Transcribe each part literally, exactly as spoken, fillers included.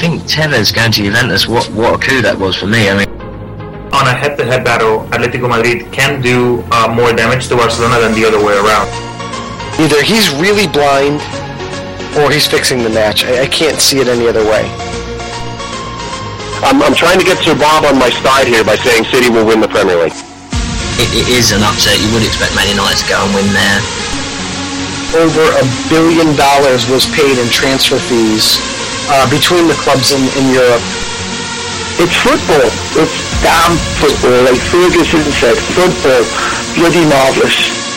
think Tevez going to Juventus, what what a coup that was for me. I mean, on a head-to-head battle, Atletico Madrid can do uh, more damage to Barcelona than the other way around. Either he's really blind, or he's fixing the match. I, I can't see it any other way. I'm, I'm trying to get Sir Bob on my side here by saying City will win the Premier League. It, it is an upset. You would expect Man United to go and win there. Over a billion dollars was paid in transfer fees uh, between the clubs in, in Europe. It's football. It's damn football. Like Ferguson said, football. Bloody marvellous.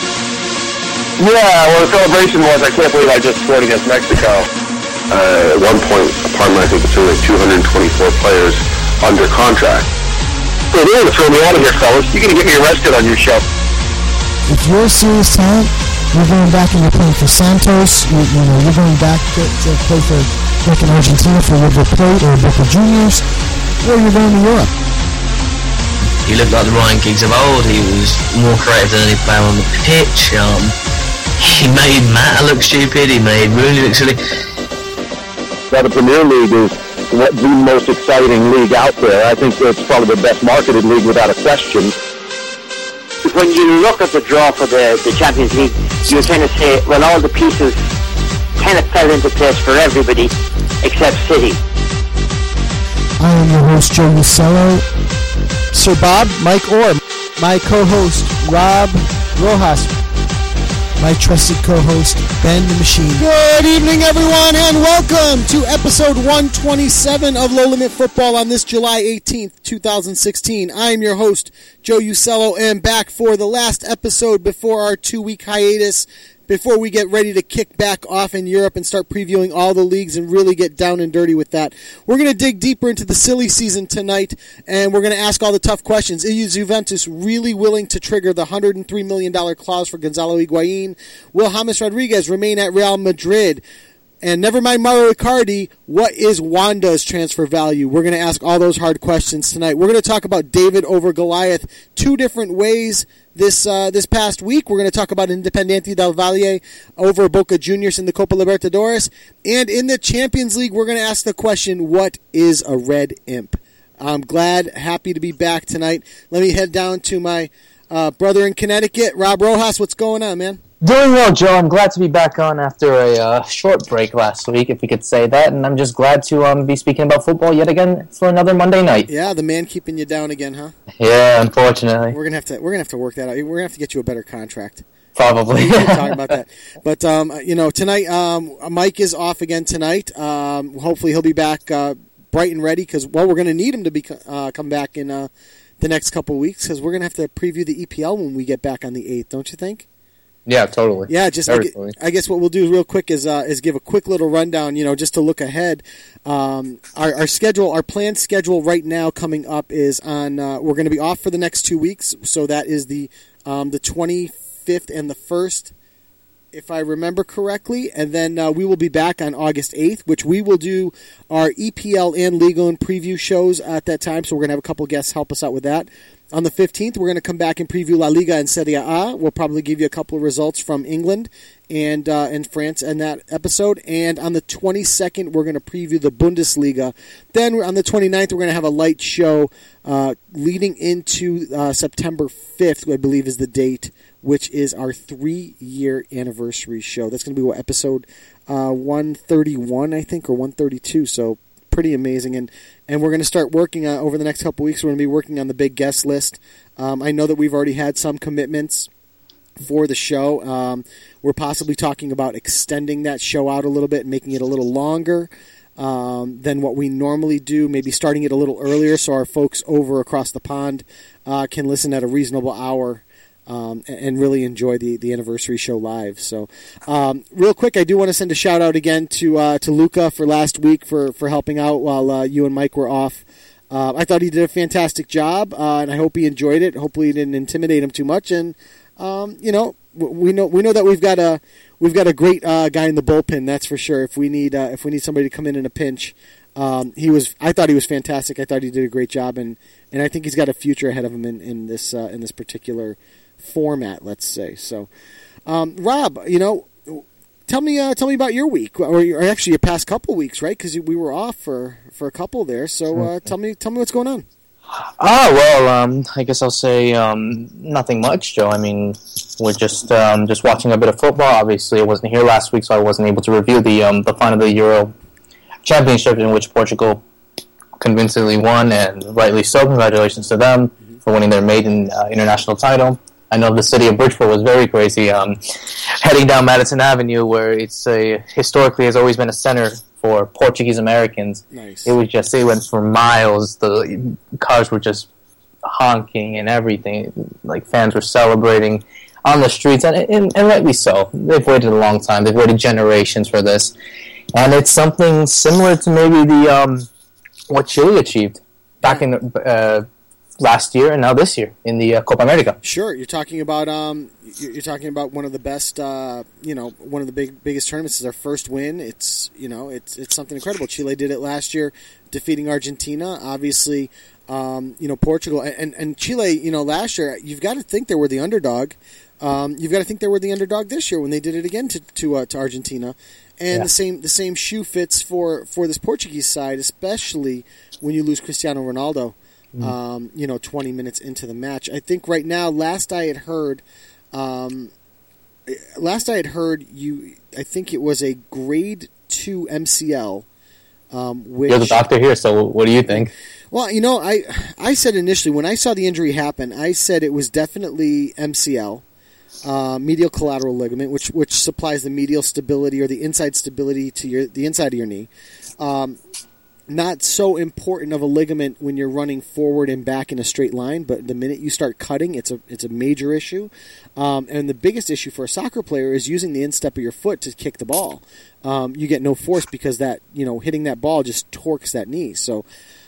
Yeah, well, the celebration was, I can't believe I just scored against Mexico. Uh, at one point, Parma, I think it's only two hundred twenty-four players under contract. Hey, they're going to throw me out of here, fellas. You're going to get me arrested on your show. If you're a serious talent, you're going back and you're playing for Santos. You, you know, you're going back to, to play for, like in Argentina, for River Plate or Boca Juniors, or you're going to Europe. He looked like the Ryan Giggs of old. He was more creative than any player on the pitch. Um, he made Mata look stupid. He made Rooney look silly. Now, the Premier League is what the most exciting league out there. I think it's probably the best marketed league without a question. When you look at the draw for the, the Champions League, you kind of say, well, all the pieces kind of fell into place for everybody except City. I am your host, Joe Usello. Sir Bob, Mike Orr, my co-host, Rob Rojas, my trusted co-host, Ben the Machine. Good evening, everyone, and welcome to episode one twenty-seven of Low Limit Football on this July eighteenth, twenty sixteen. I am your host, Joe Usello, and back for the last episode before our two-week hiatus, before we get ready to kick back off in Europe and start previewing all the leagues and really get down and dirty with that. We're going to dig deeper into the silly season tonight, and we're going to ask all the tough questions. Is Juventus really willing to trigger the one hundred three million dollars clause for Gonzalo Higuain? Will James Rodriguez remain at Real Madrid? And never mind Mauro Icardi, what is Wanda's transfer value? We're going to ask all those hard questions tonight. We're going to talk about David over Goliath two different ways this uh, this past week. We're going to talk about Independiente del Valle over Boca Juniors in the Copa Libertadores. And in the Champions League, we're going to ask the question, what is a red imp? I'm glad, happy to be back tonight. Let me head down to my uh, brother in Connecticut, Rob Rojas. What's going on, man? Doing well, Joe. I'm glad to be back on after a uh, short break last week, if we could say that, and I'm just glad to um, be speaking about football yet again for another Monday night. Yeah, the man keeping you down again, huh? Yeah, unfortunately. We're gonna have to we're gonna have to work that out. We're gonna have to get you a better contract. Probably. We'll talk about that. But um, you know, tonight um, Mike is off again tonight. Um, hopefully, he'll be back uh, bright and ready because well, we're gonna need him to be uh, come back in uh, the next couple of weeks because we're gonna have to preview the E P L when we get back on the eighth. Don't you think? Yeah, totally. Yeah, just I, I guess what we'll do real quick is uh, is give a quick little rundown, you know, just to look ahead. Um, our, our schedule, our planned schedule right now coming up is on. Uh, we're going to be off for the next two weeks, so that is the um, the twenty-fifth and the first, if I remember correctly, and then uh, we will be back on August eighth, which we will do our E P L and Liga and preview shows at that time. So we're going to have a couple guests help us out with that. On the fifteenth, we're going to come back and preview La Liga and Serie A. We'll probably give you a couple of results from England and uh, and France in that episode. And on the twenty-second, we're going to preview the Bundesliga. Then on the twenty-ninth, we're going to have a light show uh, leading into uh, September fifth, I believe is the date, which is our three-year anniversary show. That's going to be what, episode uh, one thirty-one, I think, or one thirty-two, so pretty amazing. And and we're going to start working on, over the next couple weeks, we're going to be working on the big guest list. Um, I know that we've already had some commitments for the show. Um, we're possibly talking about extending that show out a little bit and making it a little longer um, than what we normally do, maybe starting it a little earlier so our folks over across the pond uh, can listen at a reasonable hour. Um, and really enjoy the, the anniversary show live. So, um, real quick, I do want to send a shout out again to uh, to Luca for last week for, for helping out while uh, you and Mike were off. Uh, I thought he did a fantastic job, uh, and I hope he enjoyed it. Hopefully, it didn't intimidate him too much. And um, you know, we know we know that we've got a we've got a great uh, guy in the bullpen. That's for sure. If we need uh, if we need somebody to come in in a pinch, um, he was. I thought he was fantastic. I thought he did a great job, and, and I think he's got a future ahead of him in in this uh, in this particular format, let's say. So, um, Rob, you know, tell me, uh, tell me about your week, or, or actually your past couple weeks, right? Because we were off for, for a couple there. So uh, tell me, tell me what's going on. Ah, well, um, I guess I'll say um, nothing much, Joe. I mean, we're just um, just watching a bit of football. Obviously, I wasn't here last week, so I wasn't able to review the um, the final of the Euro Championship, in which Portugal convincingly won, and rightly so. Congratulations to them mm-hmm. for winning their maiden uh, international title. I know the city of Bridgeport was very crazy, um, heading down Madison Avenue, where it's a, historically has always been a center for Portuguese Americans. Nice. It was just, it went for miles. The cars were just honking and everything. Like, fans were celebrating on the streets, and, and, and rightly so. They've waited a long time. They've waited generations for this. And it's something similar to maybe the um, what Chile achieved back in uh, last year and now this year in the uh, Copa America. Sure, you're talking about um, you're talking about one of the best, uh, you know, one of the big biggest tournaments. Is their first win. It's you know, it's it's something incredible. Chile did it last year, defeating Argentina. Obviously, um, you know, Portugal and and Chile. You know, last year you've got to think they were the underdog. Um, you've got to think they were the underdog this year when they did it again to to, uh, to Argentina. And yeah. the same the same shoe fits for, for this Portuguese side, especially when you lose Cristiano Ronaldo. Mm. Um, you know, twenty minutes into the match. I think right now, last I had heard, um, last I had heard you. I think it was a grade two M C L. Um, which, You're the doctor here, so what do you think? Well, you know, I I said initially when I saw the injury happen, I said it was definitely M C L. Uh, medial collateral ligament, which which supplies the medial stability or the inside stability to your the inside of your knee. Um, not so important of a ligament when you're running forward and back in a straight line, but the minute you start cutting, it's a it's a major issue. Um, and the biggest issue for a soccer player is using the instep of your foot to kick the ball. Um, you get no force because that you know hitting that ball just torques that knee. So,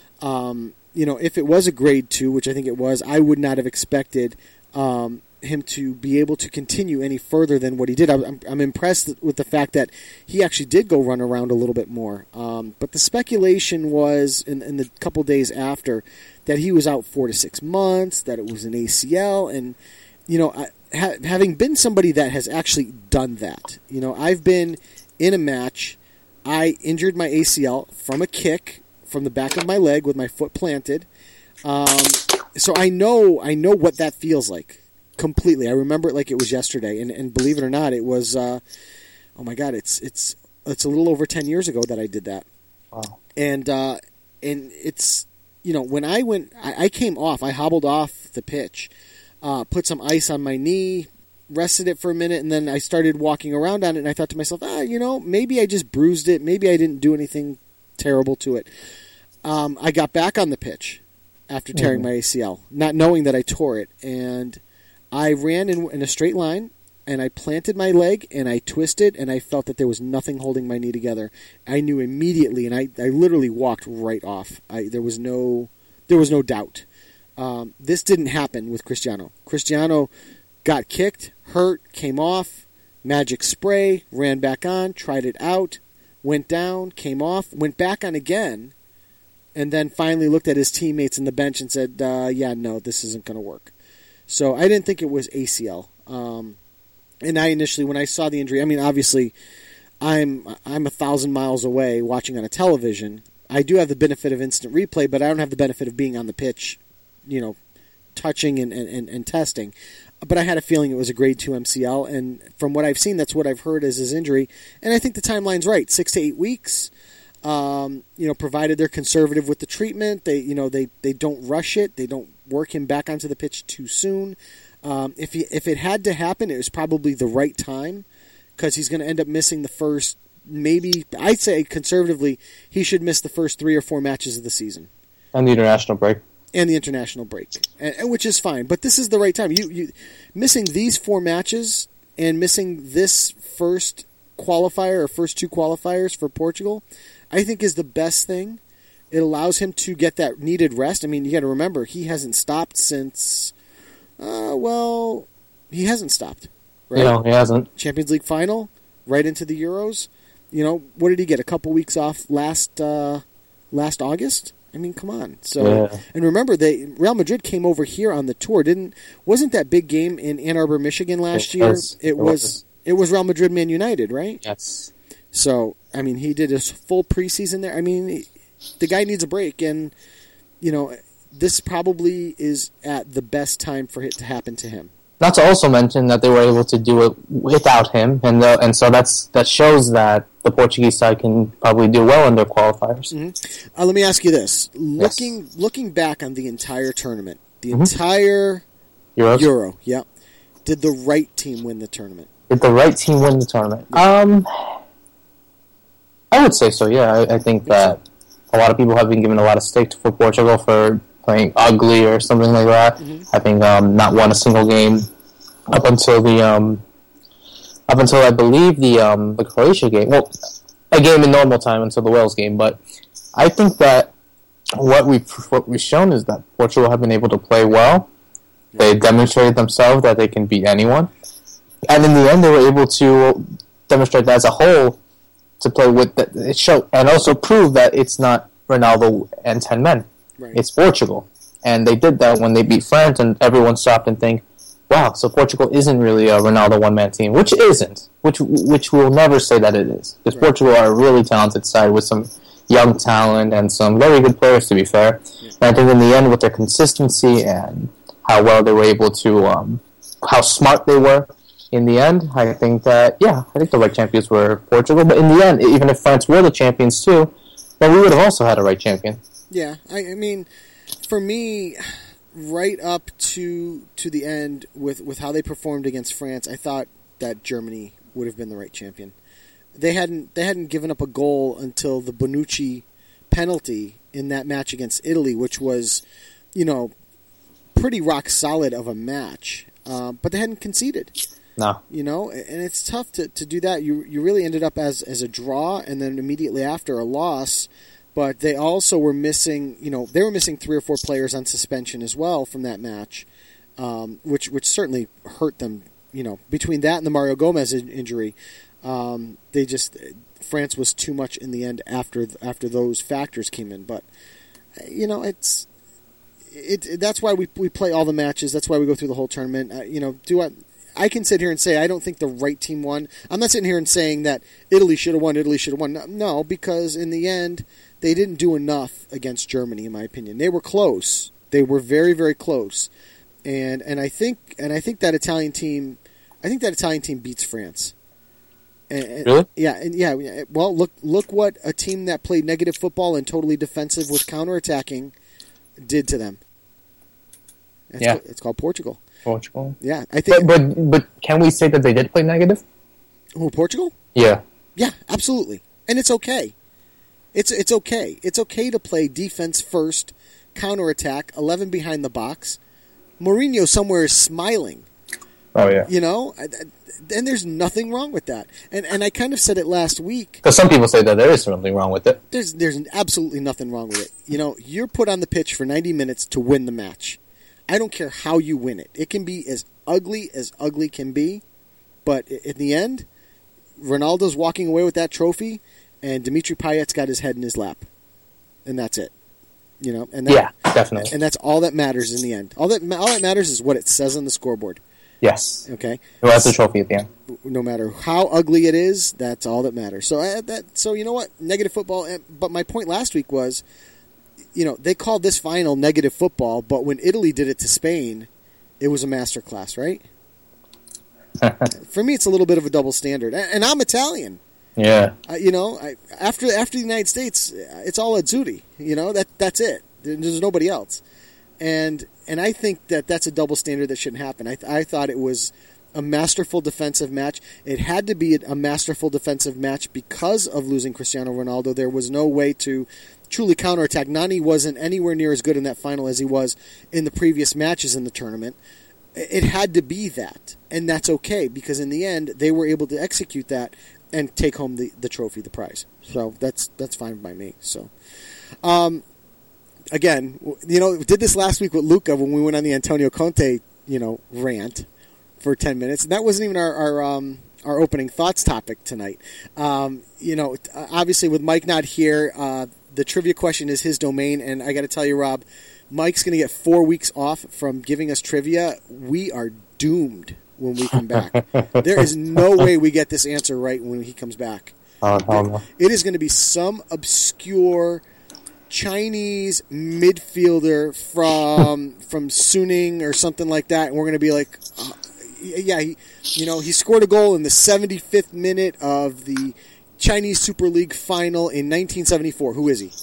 um, you know, if it was a grade two, which I think it was, I would not have expected. Um, him to be able to continue any further than what he did. I'm, I'm impressed with the fact that he actually did go run around a little bit more. Um, but the speculation was, in, in the couple days after, that he was out four to six months, that it was an A C L, and, you know, I, ha- having been somebody that has actually done that, you know, I've been in a match, I injured my A C L from a kick from the back of my leg with my foot planted. Um, so I know, I know what that feels like. Completely. I remember it like it was yesterday, and, and believe it or not, it was, uh, oh my God, it's it's it's a little over ten years ago that I did that. Wow. And, uh, and it's, you know, when I went, I, I came off, I hobbled off the pitch, uh, put some ice on my knee, rested it for a minute, and then I started walking around on it, and I thought to myself, ah, you know, maybe I just bruised it, maybe I didn't do anything terrible to it. Um, I got back on the pitch after tearing mm-hmm. my A C L, not knowing that I tore it, and I ran in, in a straight line, and I planted my leg, and I twisted, and I felt that there was nothing holding my knee together. I knew immediately, and I, I literally walked right off. I, there was no there was no doubt. Um, this didn't happen with Cristiano. Cristiano got kicked, hurt, came off, magic spray, ran back on, tried it out, went down, came off, went back on again, and then finally looked at his teammates in the bench and said, uh, yeah, no, this isn't going to work. So I didn't think it was A C L. Um, and I initially, when I saw the injury, I mean, obviously, I'm I'm a thousand miles away watching on a television. I do have the benefit of instant replay, but I don't have the benefit of being on the pitch, you know, touching and, and, and testing. But I had a feeling it was a grade two M C L, and from what I've seen, that's what I've heard as his injury. And I think the timeline's right, six to eight weeks. Um, you know, provided they're conservative with the treatment, they, you know, they, they don't rush it, they don't work him back onto the pitch too soon. Um, if he, if it had to happen, it was probably the right time because he's going to end up missing the first, maybe I'd say conservatively, he should miss the first three or four matches of the season and the international break and the international break, and, and which is fine. But this is the right time. You, you missing these four matches and missing this first qualifier or first two qualifiers for Portugal, I think is the best thing. It allows him to get that needed rest. I mean, you got to remember, he hasn't stopped since, uh, well, he hasn't stopped. Right? No, he hasn't. Champions League final, right into the Euros. You know, what did he get? A couple weeks off last uh, last August? I mean, come on. So, yeah. And remember, they Real Madrid came over here on the tour. Didn't wasn't that big game in Ann Arbor, Michigan last it year? Was. It, it was. was It was Real Madrid Man United, right? Yes. So, I mean, he did his full preseason there. I mean, he, the guy needs a break, and, you know, this probably is at the best time for it to happen to him. Not to also mention that they were able to do it without him, and the, and so that's that shows that the Portuguese side can probably do well in their qualifiers. Mm-hmm. Uh, let me ask you this: looking yes. looking back on the entire tournament, the mm-hmm. entire Euros? Euro, yeah, did the right team win the tournament? Did the right team win the tournament? Yeah. Um, I would say so. Yeah, I, I think that a lot of people have been giving a lot of stake for Portugal for playing ugly or something like that, mm-hmm. having um, not won a single game up until the um, up until I believe the um, the Croatia game. Well, a game in normal time until the Wales game. But I think that what we what we've shown is that Portugal have been able to play well. They demonstrated themselves that they can beat anyone, and in the end, they were able to demonstrate that as a whole to play with that. It showed and also prove that it's not Ronaldo and ten men. Right. It's Portugal. And they did that when they beat France, and everyone stopped and think, wow, so Portugal isn't really a Ronaldo one-man team, which isn't, which which we'll never say that it is. Because right. Portugal are a really talented side with some young talent and some very good players, to be fair. Yeah. And I think in the end, with their consistency and how well they were able to, um, how smart they were in the end, I think that, yeah, I think the right champions were Portugal. But in the end, even if France were the champions too, then we would have also had a right champion. Yeah, I, I mean, for me, right up to to the end with, with how they performed against France, I thought that Germany would have been the right champion. They hadn't they hadn't given up a goal until the Bonucci penalty in that match against Italy, which was, you know, pretty rock solid of a match. Uh, but they hadn't conceded. No. You know, and it's tough to, to do that. You you really ended up as as a draw, and then immediately after a loss. But they also were missing, you know, they were missing three or four players on suspension as well from that match, um, which which certainly hurt them. You know, between that and the Mario Gomez in- injury, um, they just France was too much in the end after after those factors came in. But you know, it's it, it that's why we we play all the matches. That's why we go through the whole tournament. Uh, you know, do I? I can sit here and say I don't think the right team won. I'm not sitting here and saying that Italy should have won, Italy should have won. No, because in the end, they didn't do enough against Germany, in my opinion. They were close. They were very, very close. And and I think and I think that Italian team I think that Italian team beats France. And, really? Yeah, and yeah, well, look look what a team that played negative football and totally defensive with counterattacking did to them. It's yeah. Called, it's called Portugal. Portugal. Yeah, I think. But, but but can we say that they did play negative? Who, Portugal? Yeah. Yeah, absolutely, and it's okay. It's it's okay. It's okay to play defense first, counterattack, eleven behind the box. Mourinho somewhere is smiling. Oh yeah. You know, and there's nothing wrong with that. And and I kind of said it last week. Because some people say that there is something wrong with it. There's there's absolutely nothing wrong with it. You know, you're put on the pitch for ninety minutes to win the match. I don't care how you win it. It can be as ugly as ugly can be, but in the end, Ronaldo's walking away with that trophy, and Dimitri Payet's got his head in his lap, and that's it. You know, and that, yeah, definitely, and that's all that matters in the end. All that all that matters is what it says on the scoreboard. Yes. Okay. Who has the trophy at the end? No matter how ugly it is, that's all that matters. So uh, that so you know what, negative football. But my point last week was, you know, they called this final negative football, but when Italy did it to Spain, it was a masterclass, right? For me, it's a little bit of a double standard, and I'm Italian. Yeah. Uh, you know, I, after after the United States, it's all Azzurri. You know, that that's it. There's nobody else, and and I think that that's a double standard that shouldn't happen. I I thought it was a masterful defensive match. It had to be a masterful defensive match because of losing Cristiano Ronaldo. There was no way to truly counterattack. Nani wasn't anywhere near as good in that final as he was in the previous matches in the tournament. It had to be that, and that's okay because in the end they were able to execute that and take home the, the trophy, the prize. So that's that's fine by me. So, um, again, you know, we did this last week with Luca when we went on the Antonio Conte, you know, rant for ten minutes, and that wasn't even our our, um, our opening thoughts topic tonight. Um, you know, obviously with Mike not here, uh, the trivia question is his domain, and I got to tell you, Rob, Mike's going to get four weeks off from giving us trivia. We are doomed when we come back. There is no way we get this answer right when he comes back. Oh, hell no. It is going to be some obscure Chinese midfielder from from Suning or something like that, and we're going to be like, uh, yeah, he, you know, he scored a goal in the seventy-fifth minute of the Chinese Super League final in nineteen seventy-four. Who is he?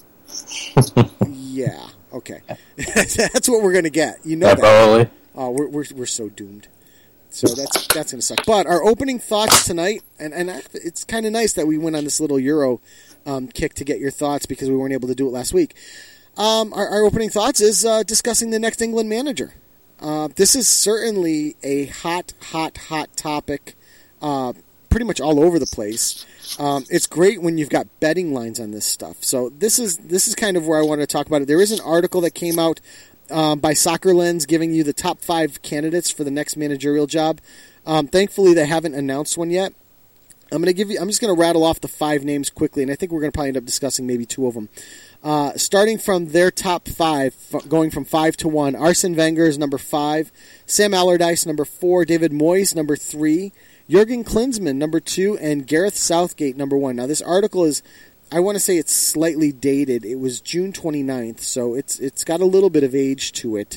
Yeah, okay. That's what we're going to get. You know yeah, that. Probably. Oh, we're, we're we're so doomed. So that's that's going to suck. But our opening thoughts tonight, and, and I, it's kind of nice that we went on this little Euro um, kick to get your thoughts because we weren't able to do it last week. Um, our, our opening thoughts is uh, discussing the next England manager. Uh, this is certainly a hot, hot, hot topic, uh, pretty much all over the place. Um, it's great when you've got betting lines on this stuff. So this is this is kind of where I want to talk about it. There is an article that came out um, by Soccer Lens giving you the top five candidates for the next managerial job. Um, thankfully, they haven't announced one yet. I'm going to give you. I'm just going to rattle off the five names quickly, and I think we're going to probably end up discussing maybe two of them. Uh, starting from their top five, f- going from five to one, Arsene Wenger is number five, Sam Allardyce number four, David Moyes number three, Jurgen Klinsmann number two, and Gareth Southgate number one. Now this article is, I want to say it's slightly dated. It was June twenty-ninth, so it's it's got a little bit of age to it.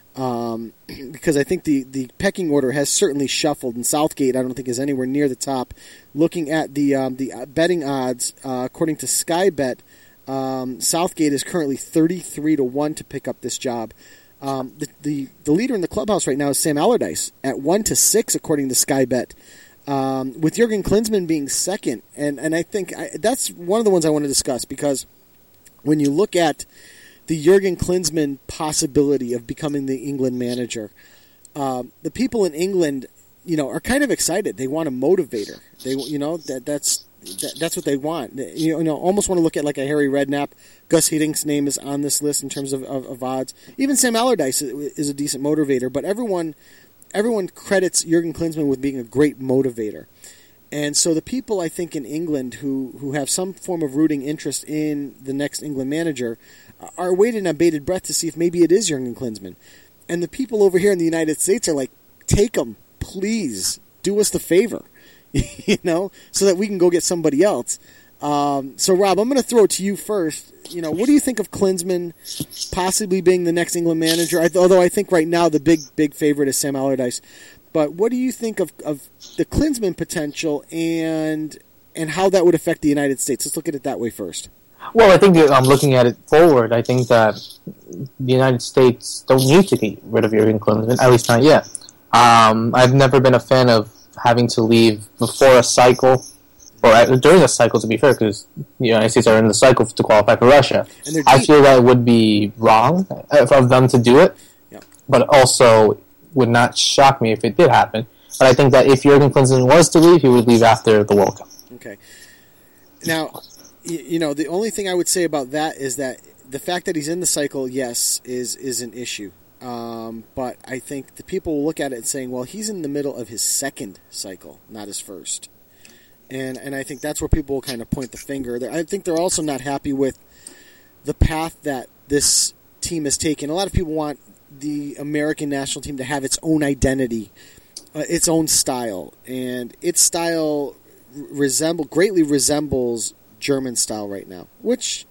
Um, because I think the, the pecking order has certainly shuffled, and Southgate I don't think is anywhere near the top. Looking at the um, the betting odds, uh, according to Sky Bet, um, Southgate is currently thirty-three to one to pick up this job. Um, the, the the leader in the clubhouse right now is Sam Allardyce at one to six, according to Sky Bet. Um, with Jurgen Klinsmann being second, and and I think I, that's one of the ones I want to discuss because when you look at the Jurgen Klinsmann possibility of becoming the England manager, um, the people in England, you know, are kind of excited. They want a motivator. They, you know, that that's that, that's what they want. You know, almost want to look at like a Harry Redknapp. Gus Hiddink's name is on this list in terms of, of, of odds. Even Sam Allardyce is a decent motivator, but everyone everyone credits Jurgen Klinsmann with being a great motivator. And so the people, I think, in England who, who have some form of rooting interest in the next England manager are waiting on bated breath to see if maybe it is Jurgen Klinsmann. And the people over here in the United States are like, take him, please, do us the favor, you know, so that we can go get somebody else. Um, so, Rob, I'm going to throw it to you first. You know, what do you think of Klinsmann possibly being the next England manager? I, although I think right now the big, big favorite is Sam Allardyce. But what do you think of, of the Klinsmann potential and and how that would affect the United States? Let's look at it that way first. Well, I think that I'm looking at it forward. I think that the United States don't need to get rid of Jurgen Klinsmann, at least not yet. Um, I've never been a fan of having to leave before a cycle, or during a cycle, to be fair, because the United States are in the cycle to qualify for Russia. I feel that it would be wrong of them to do it, yeah. But also would not shock me if it did happen. But I think that if Jurgen Klinsmann was to leave, he would leave after the World Cup. Okay. Now, you know, the only thing I would say about that is that the fact that he's in the cycle, yes, is is an issue. Um, but I think the people will look at it and saying, well, he's in the middle of his second cycle, not his first. And and I think that's where people will kind of point the finger. I think they're also not happy with the path that this team has taken. A lot of people want the American national team to have its own identity, uh, its own style, and its style resemble greatly resembles German style right now, which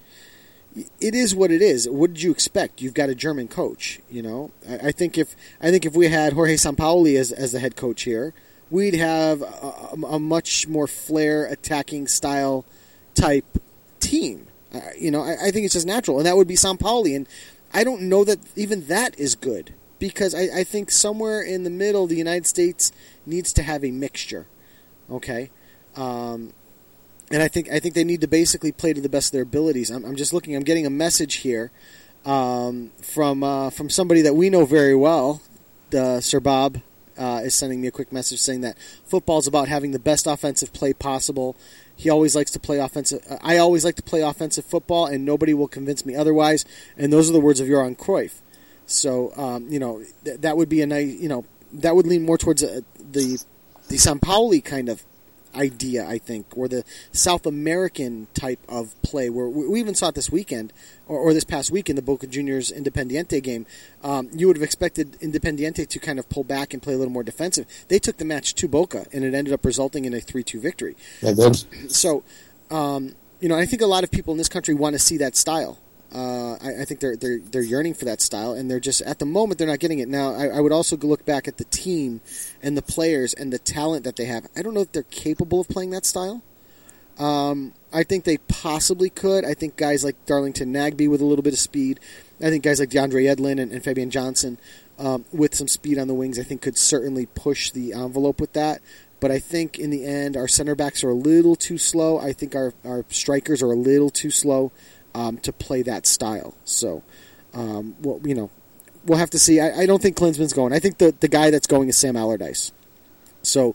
it is what it is. What did you expect? You've got a German coach, you know. I, I think if I think if we had Jorge Sampaoli as as the head coach here, we'd have a, a much more flair attacking style type team. Uh, you know, I, I think it's just natural, and that would be Sampaoli. And I don't know that even that is good because I, I think somewhere in the middle, the United States needs to have a mixture. Okay. Um, And I think I think they need to basically play to the best of their abilities. I'm, I'm just looking. I'm getting a message here um, from uh, from somebody that we know very well. Uh, Sir Bob uh, is sending me a quick message saying that football is about having the best offensive play possible. He always likes to play offensive. Uh, I always like to play offensive football, and nobody will convince me otherwise. And those are the words of Johan Cruyff. So um, you know th- that would be a nice. You know that would lean more towards uh, the the Sampaoli kind of idea, I think, or the South American type of play, where we, we even saw it this weekend, or, or this past week in the Boca Juniors Independiente game. Um, you would have expected Independiente to kind of pull back and play a little more defensive. They took the match to Boca, and it ended up resulting in a three two victory. They did. So, um, you know, I think a lot of people in this country want to see that style. Uh, I, I think they're they're they're yearning for that style, and they're just at the moment they're not getting it. Now, I, I would also look back at the team and the players and the talent that they have. I don't know if they're capable of playing that style. Um, I think they possibly could. I think guys like Darlington Nagbe with a little bit of speed. I think guys like DeAndre Edlin and, and Fabian Johnson um, with some speed on the wings, I think could certainly push the envelope with that. But I think in the end, our center backs are a little too slow. I think our, our strikers are a little too slow. Um, to play that style. So, um, well, you know, we'll have to see. I, I don't think Klinsman's going. I think the, the guy that's going is Sam Allardyce. So,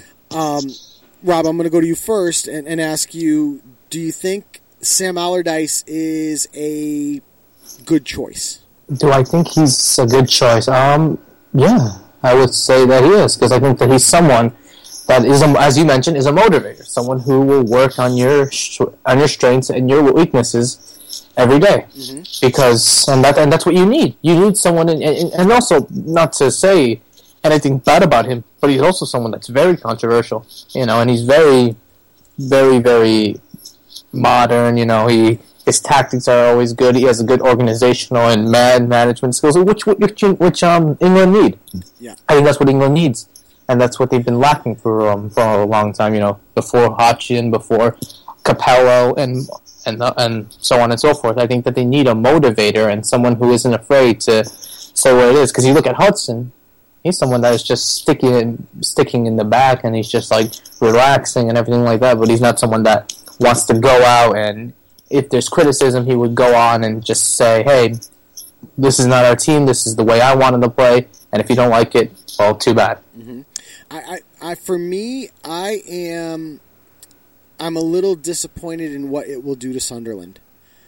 um, Rob, I'm going to go to you first and, and ask you, do you think Sam Allardyce is a good choice? Do I think he's a good choice? Um, yeah, I would say that he is, because I think that he's someone that is, a, as you mentioned, is a motivator. Someone who will work on your on your strengths and your weaknesses every day. Mm-hmm. Because and that and that's what you need. You need someone, and, and also not to say anything bad about him, but he's also someone that's very controversial. You know, and he's very, very, very modern. You know, he his tactics are always good. He has a good organizational and man management skills, which which which um England need. Yeah, I think that's what England needs. And that's what they've been lacking for um, for a long time, you know, before Hodgson, before Capello, and and uh, and so on and so forth. I think that they need a motivator and someone who isn't afraid to say what it is. Because you look at Hudson, he's someone that is just sticking in, sticking in the back, and he's just like relaxing and everything like that. But he's not someone that wants to go out, and if there's criticism, he would go on and just say, "Hey, this is not our team. This is the way I wanted to play, and if you don't like it, well, too bad." Mm-hmm. I, I, I, for me, I am, I'm a little disappointed in what it will do to Sunderland.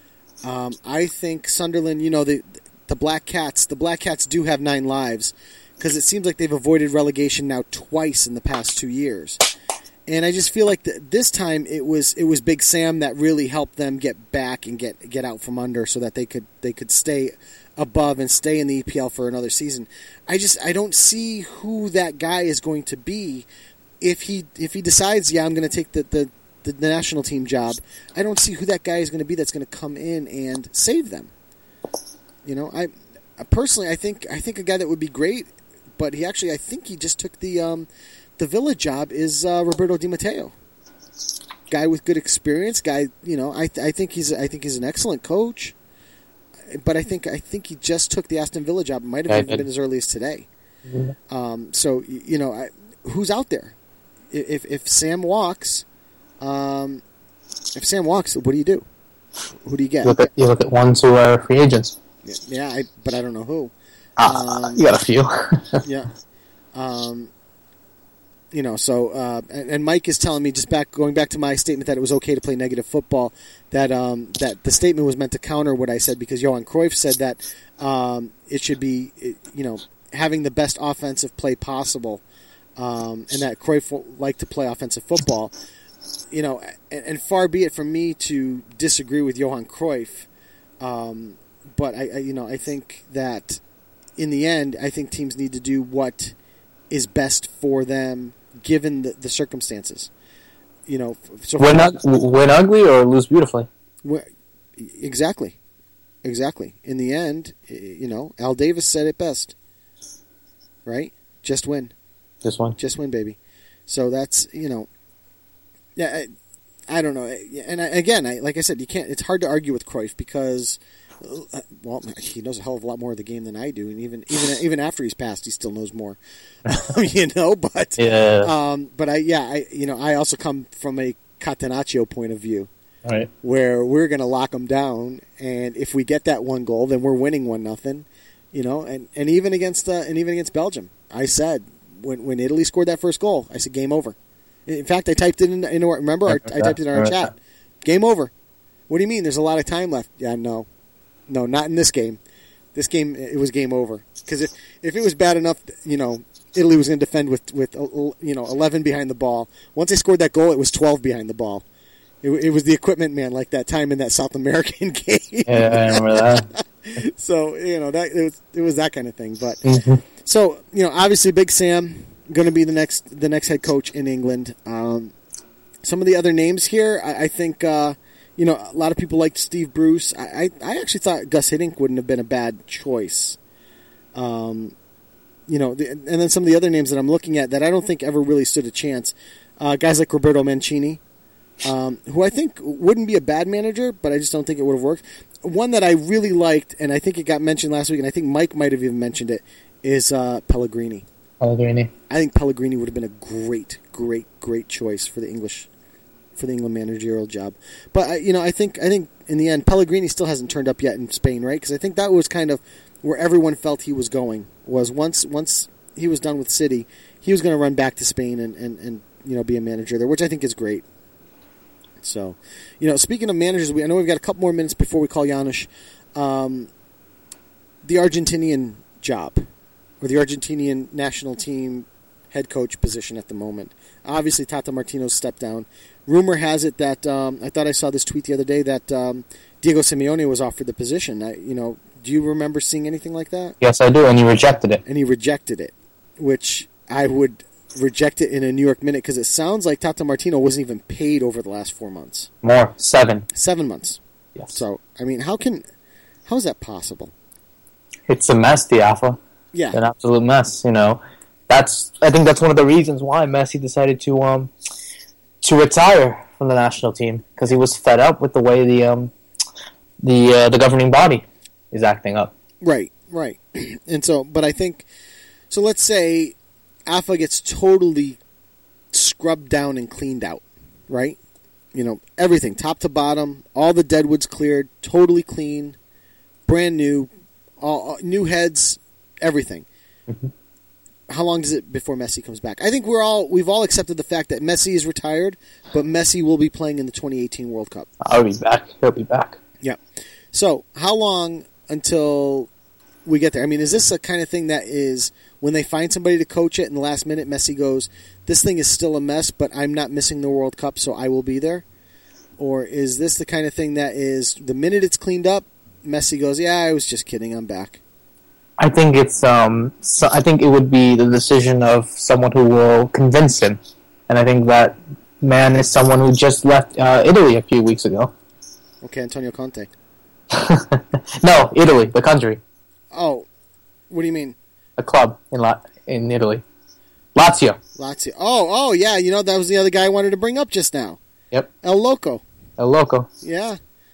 Um, I think Sunderland, you know, the the Black Cats, the Black Cats do have nine lives, because it seems like they've avoided relegation now twice in the past two years, and I just feel like the, this time it was it was Big Sam that really helped them get back and get get out from under, so that they could they could stay above and stay in the E P L for another season. I just I don't see who that guy is going to be if he if he decides, yeah, I'm going to take the, the, the, the national team job. I don't see who that guy is going to be that's going to come in and save them. You know, I personally I think I think a guy that would be great, but he actually I think he just took the um, the Villa job is uh, Roberto Di Matteo. Guy with good experience, guy, you know, I I think he's I think he's an excellent coach. But I think I think he just took the Aston Villa job. It might have even been as early as today. Mm-hmm. Um, so you know, I, who's out there? If if Sam walks, um, if Sam walks, what do you do? Who do you get? You look at, you look at ones who are free agents. Yeah, I, but I don't know who. Ah, um, you got a few. yeah. Um, you know, so uh, and, and Mike is telling me, just back going back to my statement that it was okay to play negative football, that um, that the statement was meant to counter what I said, because Johan Cruyff said that um, it should be, you know, having the best offensive play possible, um, and that Cruyff liked to play offensive football. You know, and, and far be it from me to disagree with Johan Cruyff, um, but I, I, you know, I think that in the end, I think teams need to do what is best for them, given the, the circumstances. You know, so win, win ugly or lose beautifully. Exactly, exactly. In the end, you know, Al Davis said it best, right? Just win, just win, just win, baby. So that's, you know, yeah. I, I don't know, and I, again, I, like I said, you can't. It's hard to argue with Cruyff because, well, he knows a hell of a lot more of the game than I do, and even even even after he's passed, he still knows more. You know, but yeah. Um, but I yeah, I you know, I also come from a Catenaccio point of view, right, where we're going to lock them down, and if we get that one goal, then we're winning one nothing. You know, and, and even against uh, and even against Belgium, I said when when Italy scored that first goal, I said game over. In fact, I typed it in. in our, remember, I, I typed it in our chat. Game over. What do you mean? There's a lot of time left. Yeah, no. No, not in this game. This game, it was game over. Because if, if it was bad enough, you know, Italy was going to defend with with uh, you know eleven behind the ball. Once they scored that goal, it was twelve behind the ball. It, it was the equipment man like that time in that South American game. Yeah, I remember that. So you know that it was it was that kind of thing. But Mm-hmm. so you know, obviously, Big Sam going to be the next the next head coach in England. Um, some of the other names here, I, I think uh, you know a lot of people liked Steve Bruce. I, I, I actually thought Gus Hiddink wouldn't have been a bad choice. Um, you know, the, and then some of the other names that I'm looking at that I don't think ever really stood a chance. Uh, guys like Roberto Mancini, um, who I think wouldn't be a bad manager, but I just don't think it would have worked. One that I really liked, and I think it got mentioned last week, and I think Mike might have even mentioned it, is uh, Pellegrini. Pellegrini. I think Pellegrini would have been a great, great, great choice for the English, for the England managerial job. But uh, you know, I think I think in the end, Pellegrini still hasn't turned up yet in Spain, right? Because I think that was kind of where everyone felt he was going. Was once once he was done with City, he was going to run back to Spain and, and, and you know be a manager there, which I think is great. So, you know, speaking of managers, we I know we've got a couple more minutes before we call Janusz. Um, the Argentinian job, or the Argentinian national team head coach position at the moment. Obviously, Tata Martino's stepped down. Rumor has it that um, I thought I saw this tweet the other day that um, Diego Simeone was offered the position. I, you know, do you remember seeing anything like that? Yes, I do, and he rejected it. And he rejected it, which I would reject it in a New York minute because it sounds like Tata Martino wasn't even paid over the last four months. More, seven. Seven months. Yes. So, I mean, how can, how is that possible? It's a mess, the Alpha. Yeah. An absolute mess, you know. That's I think that's one of the reasons why Messi decided to um to retire from the national team, because he was fed up with the way the um the uh, the governing body is acting up. Right, right. And so, but I think, so let's say A F A gets totally scrubbed down and cleaned out, right? You know, everything, top to bottom, all the deadwood's cleared, totally clean, brand new, all, new heads, everything. Mm-hmm. How long does it before Messi comes back? I think we're all we've all accepted the fact that Messi is retired, but Messi will be playing in the twenty eighteen World Cup. I'll be back. He'll be back. Yeah. So, how long until we get there? I mean, is this a kind of thing that is when they find somebody to coach it in the last minute, Messi goes, "This thing is still a mess, but I'm not missing the World Cup, so I will be there"? Or is this the kind of thing that is the minute it's cleaned up, Messi goes, "Yeah, I was just kidding, I'm back"? I think it's um. So I think it would be the decision of someone who will convince him, and I think that man is someone who just left uh, Italy a few weeks ago. Okay, Antonio Conte. No, Italy, the country, Oh, what do you mean? a club in La- in Italy, Lazio. Lazio. Oh, oh, yeah. You know that was the other guy I wanted to bring up just now. Yep, El Loco. El Loco. Yeah.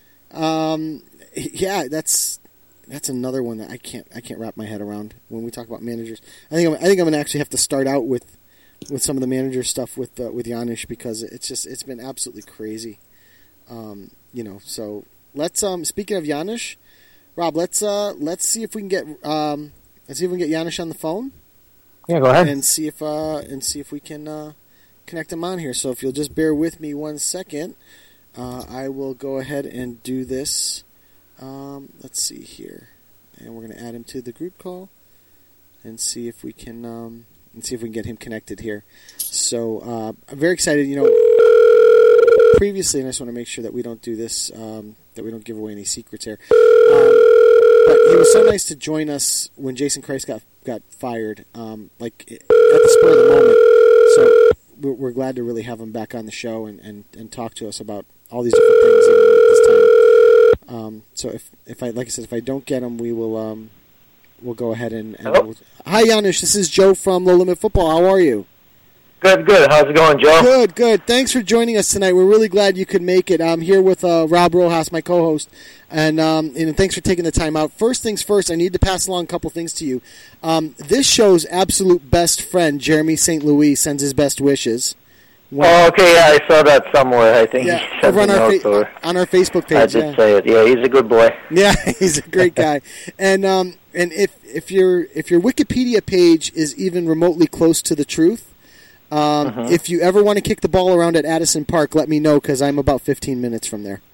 Um. Yeah, that's. That's another one that I can't I can't wrap my head around when we talk about managers. I think I'm, I think I'm gonna actually have to start out with, with some of the manager stuff with uh, with Janusz, because it's just it's been absolutely crazy. Um, you know, so let's um speaking of Janusz, Rob, let's uh let's see if we can get um let's see if we can get Janusz on the phone. Yeah, go ahead. And see if uh and see if we can uh, connect him on here. So if you'll just bear with me one second, uh, I will go ahead and do this. Um, let's see here, and we're going to add him to the group call and see if we can um, and see if we can get him connected here. So uh, I'm very excited. You know, previously, and I just want to make sure that we don't do this, um, that we don't give away any secrets here. Um, but he was so nice to join us when Jason Christ got got fired, um, like at the spur of the moment. So we're, we're glad to really have him back on the show and, and, and talk to us about all these different things even at this time. Um, so if if I like I said, if I don't get him, we will um, we'll go ahead and. and Hello? we'll, hi, Janusz. This is Joe from Low Limit Football. How are you? Good, good. How's it going, Joe? Good, good. Thanks for joining us tonight. We're really glad you could make it. I'm here with uh, Rob Rojas, my co-host, and um, and thanks for taking the time out. First things first, I need to pass along a couple things to you. Um, this show's absolute best friend, Jeremy Saint Louis, sends his best wishes. When, oh, okay, yeah, I saw that somewhere. I think yeah, he sent over on a our, note fa- or, on our Facebook page. I did yeah. say it. Yeah, he's a good boy. Yeah, he's a great guy. and um, and if if your if your Wikipedia page is even remotely close to the truth, um, Mm-hmm. if you ever want to kick the ball around at Addison Park, let me know, because I'm about fifteen minutes from there.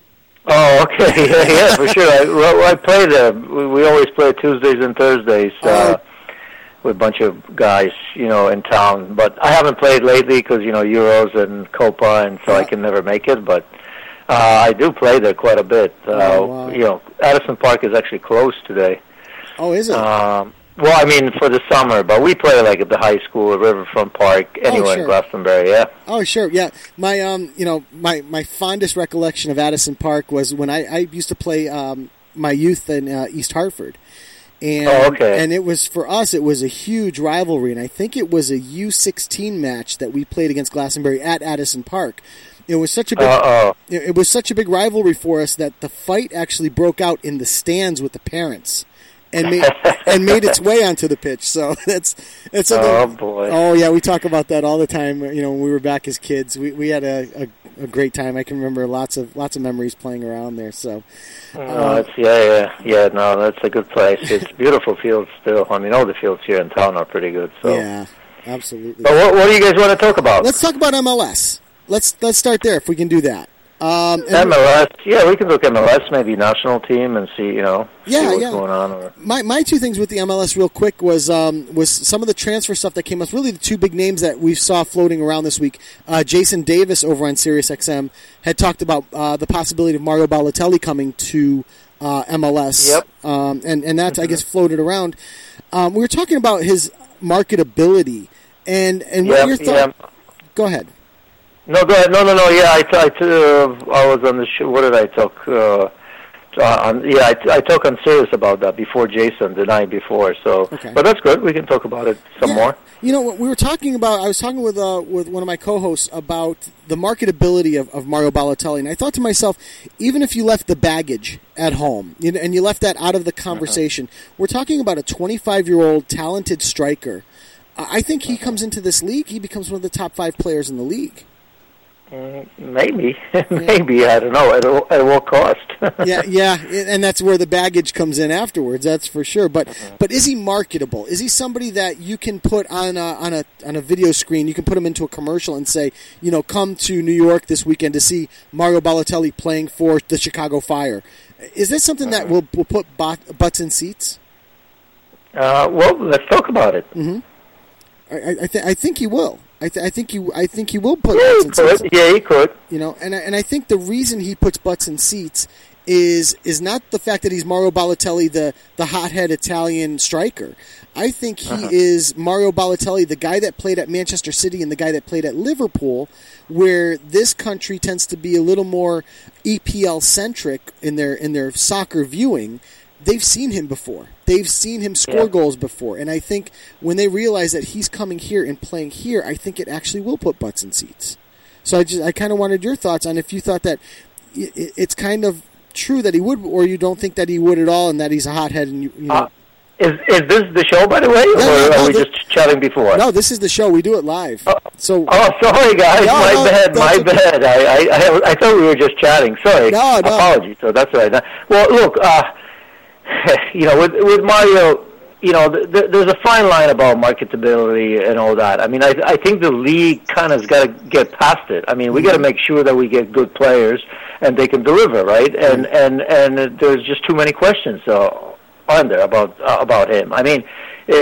Oh, okay, yeah, yeah, for sure. I, well, I play there. We, we always play Tuesdays and Thursdays. Uh, with a bunch of guys, you know, in town. But I haven't played lately because, you know, Euros and Copa, and so I can never make it. But uh, I do play there quite a bit. Uh, oh, wow. You know, Addison Park is actually closed today. Oh, is it? Um, well, I mean, for the summer, but we play like at the high school, at Riverfront Park, anywhere oh, sure. in Glastonbury, yeah. Oh, sure, yeah. My, um, you know, my, my fondest recollection of Addison Park was when I, I used to play um, my youth in uh, East Hartford. And, oh, okay. And it was, for us, it was a huge rivalry, and I think it was a U sixteen match that we played against Glastonbury at Addison Park. It was such a big, Uh-oh. it was such a big rivalry for us that the fight actually broke out in the stands with the parents. And made and made its way onto the pitch. So that's that's something. Oh boy! Oh yeah, we talk about that all the time. You know, when we were back as kids, we we had a, a, a great time. I can remember lots of lots of memories playing around there. So, no, uh, it's yeah, yeah, yeah. No, that's a good place. It's beautiful fields still. I mean, all the fields here in town are pretty good. So yeah, absolutely. But what, what do you guys want to talk about? Let's talk about M L S. Let's let's start there if we can do that. Um, M L S, yeah, we can look at M L S, maybe national team, and see, you know, yeah, see what's yeah. going on. Or... My my two things with the M L S real quick was um, was some of the transfer stuff that came up. Really, the two big names that we saw floating around this week. Uh, Jason Davis over on SiriusXM had talked about uh, the possibility of Mario Balotelli coming to uh, M L S. Yep. Um, and and that mm-hmm. I guess floated around. Um, we were talking about his marketability and and what yep, your thought. Yep. Go ahead. No, go ahead. No, no, no. Yeah, I, I, uh, I was on the show. What did I talk? Uh, on, yeah, I, I talked on Sirius about that before Jason the night before. So, okay. But that's good. We can talk about it some yeah. more. You know, we were talking about. I was talking with uh, with one of my co-hosts about the marketability of, of Mario Balotelli, and I thought to myself, even if you left the baggage at home you know, and you left that out of the conversation, uh-huh. we're talking about a twenty-five-year-old talented striker. Uh, I think he comes into this league, he becomes one of the top five players in the league. Mm, maybe, maybe I don't know. At, at what cost? yeah, yeah, and that's where the baggage comes in afterwards. That's for sure. But uh-huh. but is he marketable? Is he somebody that you can put on a, on a on a video screen? You can put him into a commercial and say, you know, come to New York this weekend to see Mario Balotelli playing for the Chicago Fire. Is this something uh-huh. that will will put bot, butts in seats? Uh, well, let's talk about it. Mm-hmm. I I, th- I think he will. I, th- I think he, I think he will put yeah, butts in could. seats. Yeah, he could. You know, and I, and I think the reason he puts butts in seats is is not the fact that he's Mario Balotelli, the the hothead Italian striker. I think he uh-huh. is Mario Balotelli, the guy that played at Manchester City and the guy that played at Liverpool, where this country tends to be a little more E P L centric in their in their soccer viewing. They've seen him before. They've seen him score yeah. goals before. And I think when they realize that he's coming here and playing here, I think it actually will put butts in seats. So I just I kind of wanted your thoughts on if you thought that it's kind of true that he would, or you don't think that he would at all, and that he's a hothead. And you, you know. Uh, is is this the show, by the way, no, or no, no, are we this, just chatting before? No, this is the show. We do it live. Oh, so. Oh, sorry, guys. No, my no, bad. My okay. bad. I, I I I thought we were just chatting. Sorry. No, no. Apologies. So that's right. Well, look. Uh, You know, with with Mario, you know, th- th- there's a fine line about marketability and all that. I mean, I I think the league kind of has got to get past it. I mean, we got to make sure that we get good players and they can deliver, right? And and and there's just too many questions uh, on there about uh, about him. I mean,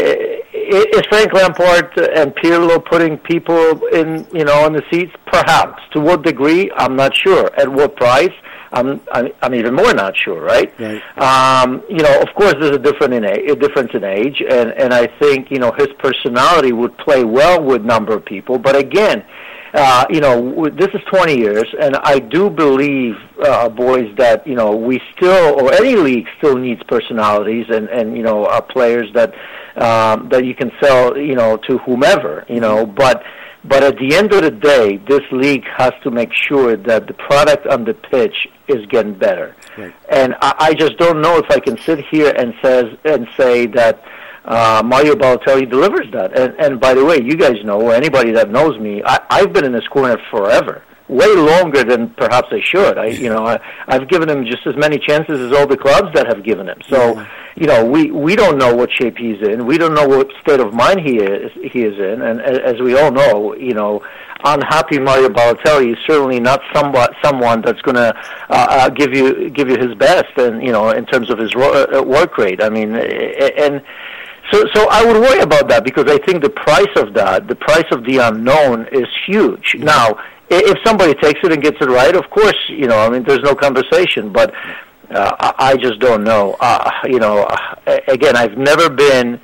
is Frank Lampard and Pirlo putting people in, you know, in the seats? Perhaps. To what degree? I'm not sure. At what price? I'm, I'm I'm even more not sure, right? Right. Um, you know, of course, there's a different in a, a difference in age, and and I think you know his personality would play well with a number of people. But again, uh, you know, this is twenty years, and I do believe, uh, boys, that you know we still, or any league still needs personalities, and and you know uh, players that um, that you can sell, you know, to whomever, you know, but. But at the end of the day, this league has to make sure that the product on the pitch is getting better. Right. And I, I just don't know if I can sit here and says and say that uh, Mario Balotelli delivers that. And, and by the way, you guys know, or anybody that knows me, I, I've been in this corner forever. Way longer than perhaps I should. I, you know, I, I've given him just as many chances as all the clubs that have given him. So, yeah. you know, we, we don't know what shape he's in. We don't know what state of mind he is he is in. And as we all know, you know, unhappy Mario Balotelli is certainly not somewhat someone that's going to uh, uh, give you give you his best, and you know, in terms of his ro- uh, work rate. I mean, and. So, so I would worry about that because I think the price of that, the price of the unknown, is huge. Mm-hmm. Now, if somebody takes it and gets it right, of course, you know, I mean, there's no conversation. But uh, I, I just don't know. Uh, you know, again, I've never been.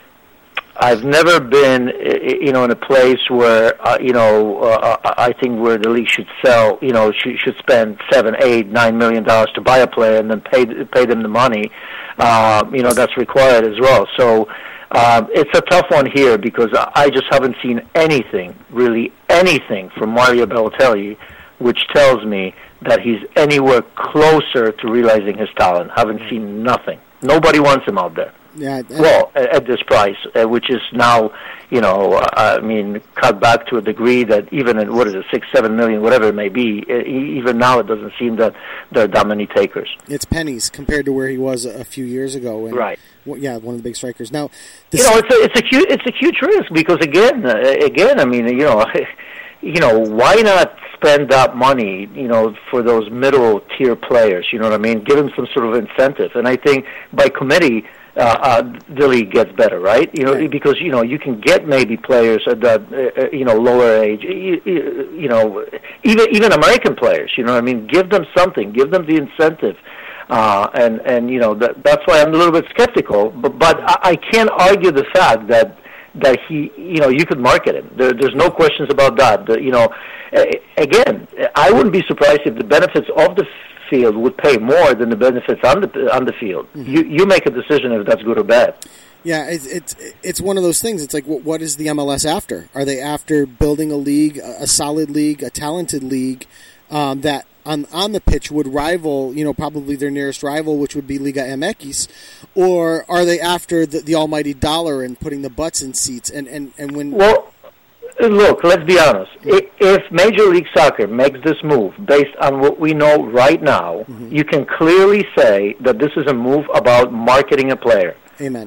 I've never been, you know, in a place where, uh, you know, uh, I think where the league should sell, you know, should, should spend seven, eight, nine million dollars to buy a player and then pay pay them the money, uh, you know, that's required as well. So uh, it's a tough one here because I just haven't seen anything, really anything from Mario Balotelli, which tells me that he's anywhere closer to realizing his talent. Haven't seen nothing. Nobody wants him out there. Yeah, well, at this price, uh, which is now, you know, uh, I mean, cut back to a degree that even at, what is it, six, seven million, whatever it may be, uh, even now it doesn't seem that there are that many takers. It's pennies compared to where he was a few years ago. And, right. Well, yeah, one of the big strikers. Now, you know, it's a it's a huge it's a huge risk because again, uh, again, I mean, you know, you know, why not spend that money, you know, for those middle tier players? You know what I mean? Give them some sort of incentive, and I think by committee. Uh, uh, the league gets better, right? You know, right. Because you know you can get maybe players at that uh, you know lower age. You, you know, even even American players. You know, what I mean, give them something, give them the incentive, uh, and and you know that that's why I'm a little bit skeptical. But but I, I can't argue the fact that that he you know you could market him. There, there's no questions about that. The, you know, again, I wouldn't be surprised if the benefits of the field would pay more than the benefits on the on the field. Mm-hmm. You you make a decision if that's good or bad. Yeah, it's it's it's one of those things. It's like, what is the M L S after? Are they after building a league, a solid league, a talented league um, that on on the pitch would rival, you know, probably their nearest rival, which would be Liga M X, or are they after the, the almighty dollar and putting the butts in seats? And and and when well. Look, let's be honest. If Major League Soccer makes this move based on what we know right now, mm-hmm. you can clearly say that this is a move about marketing a player. Amen.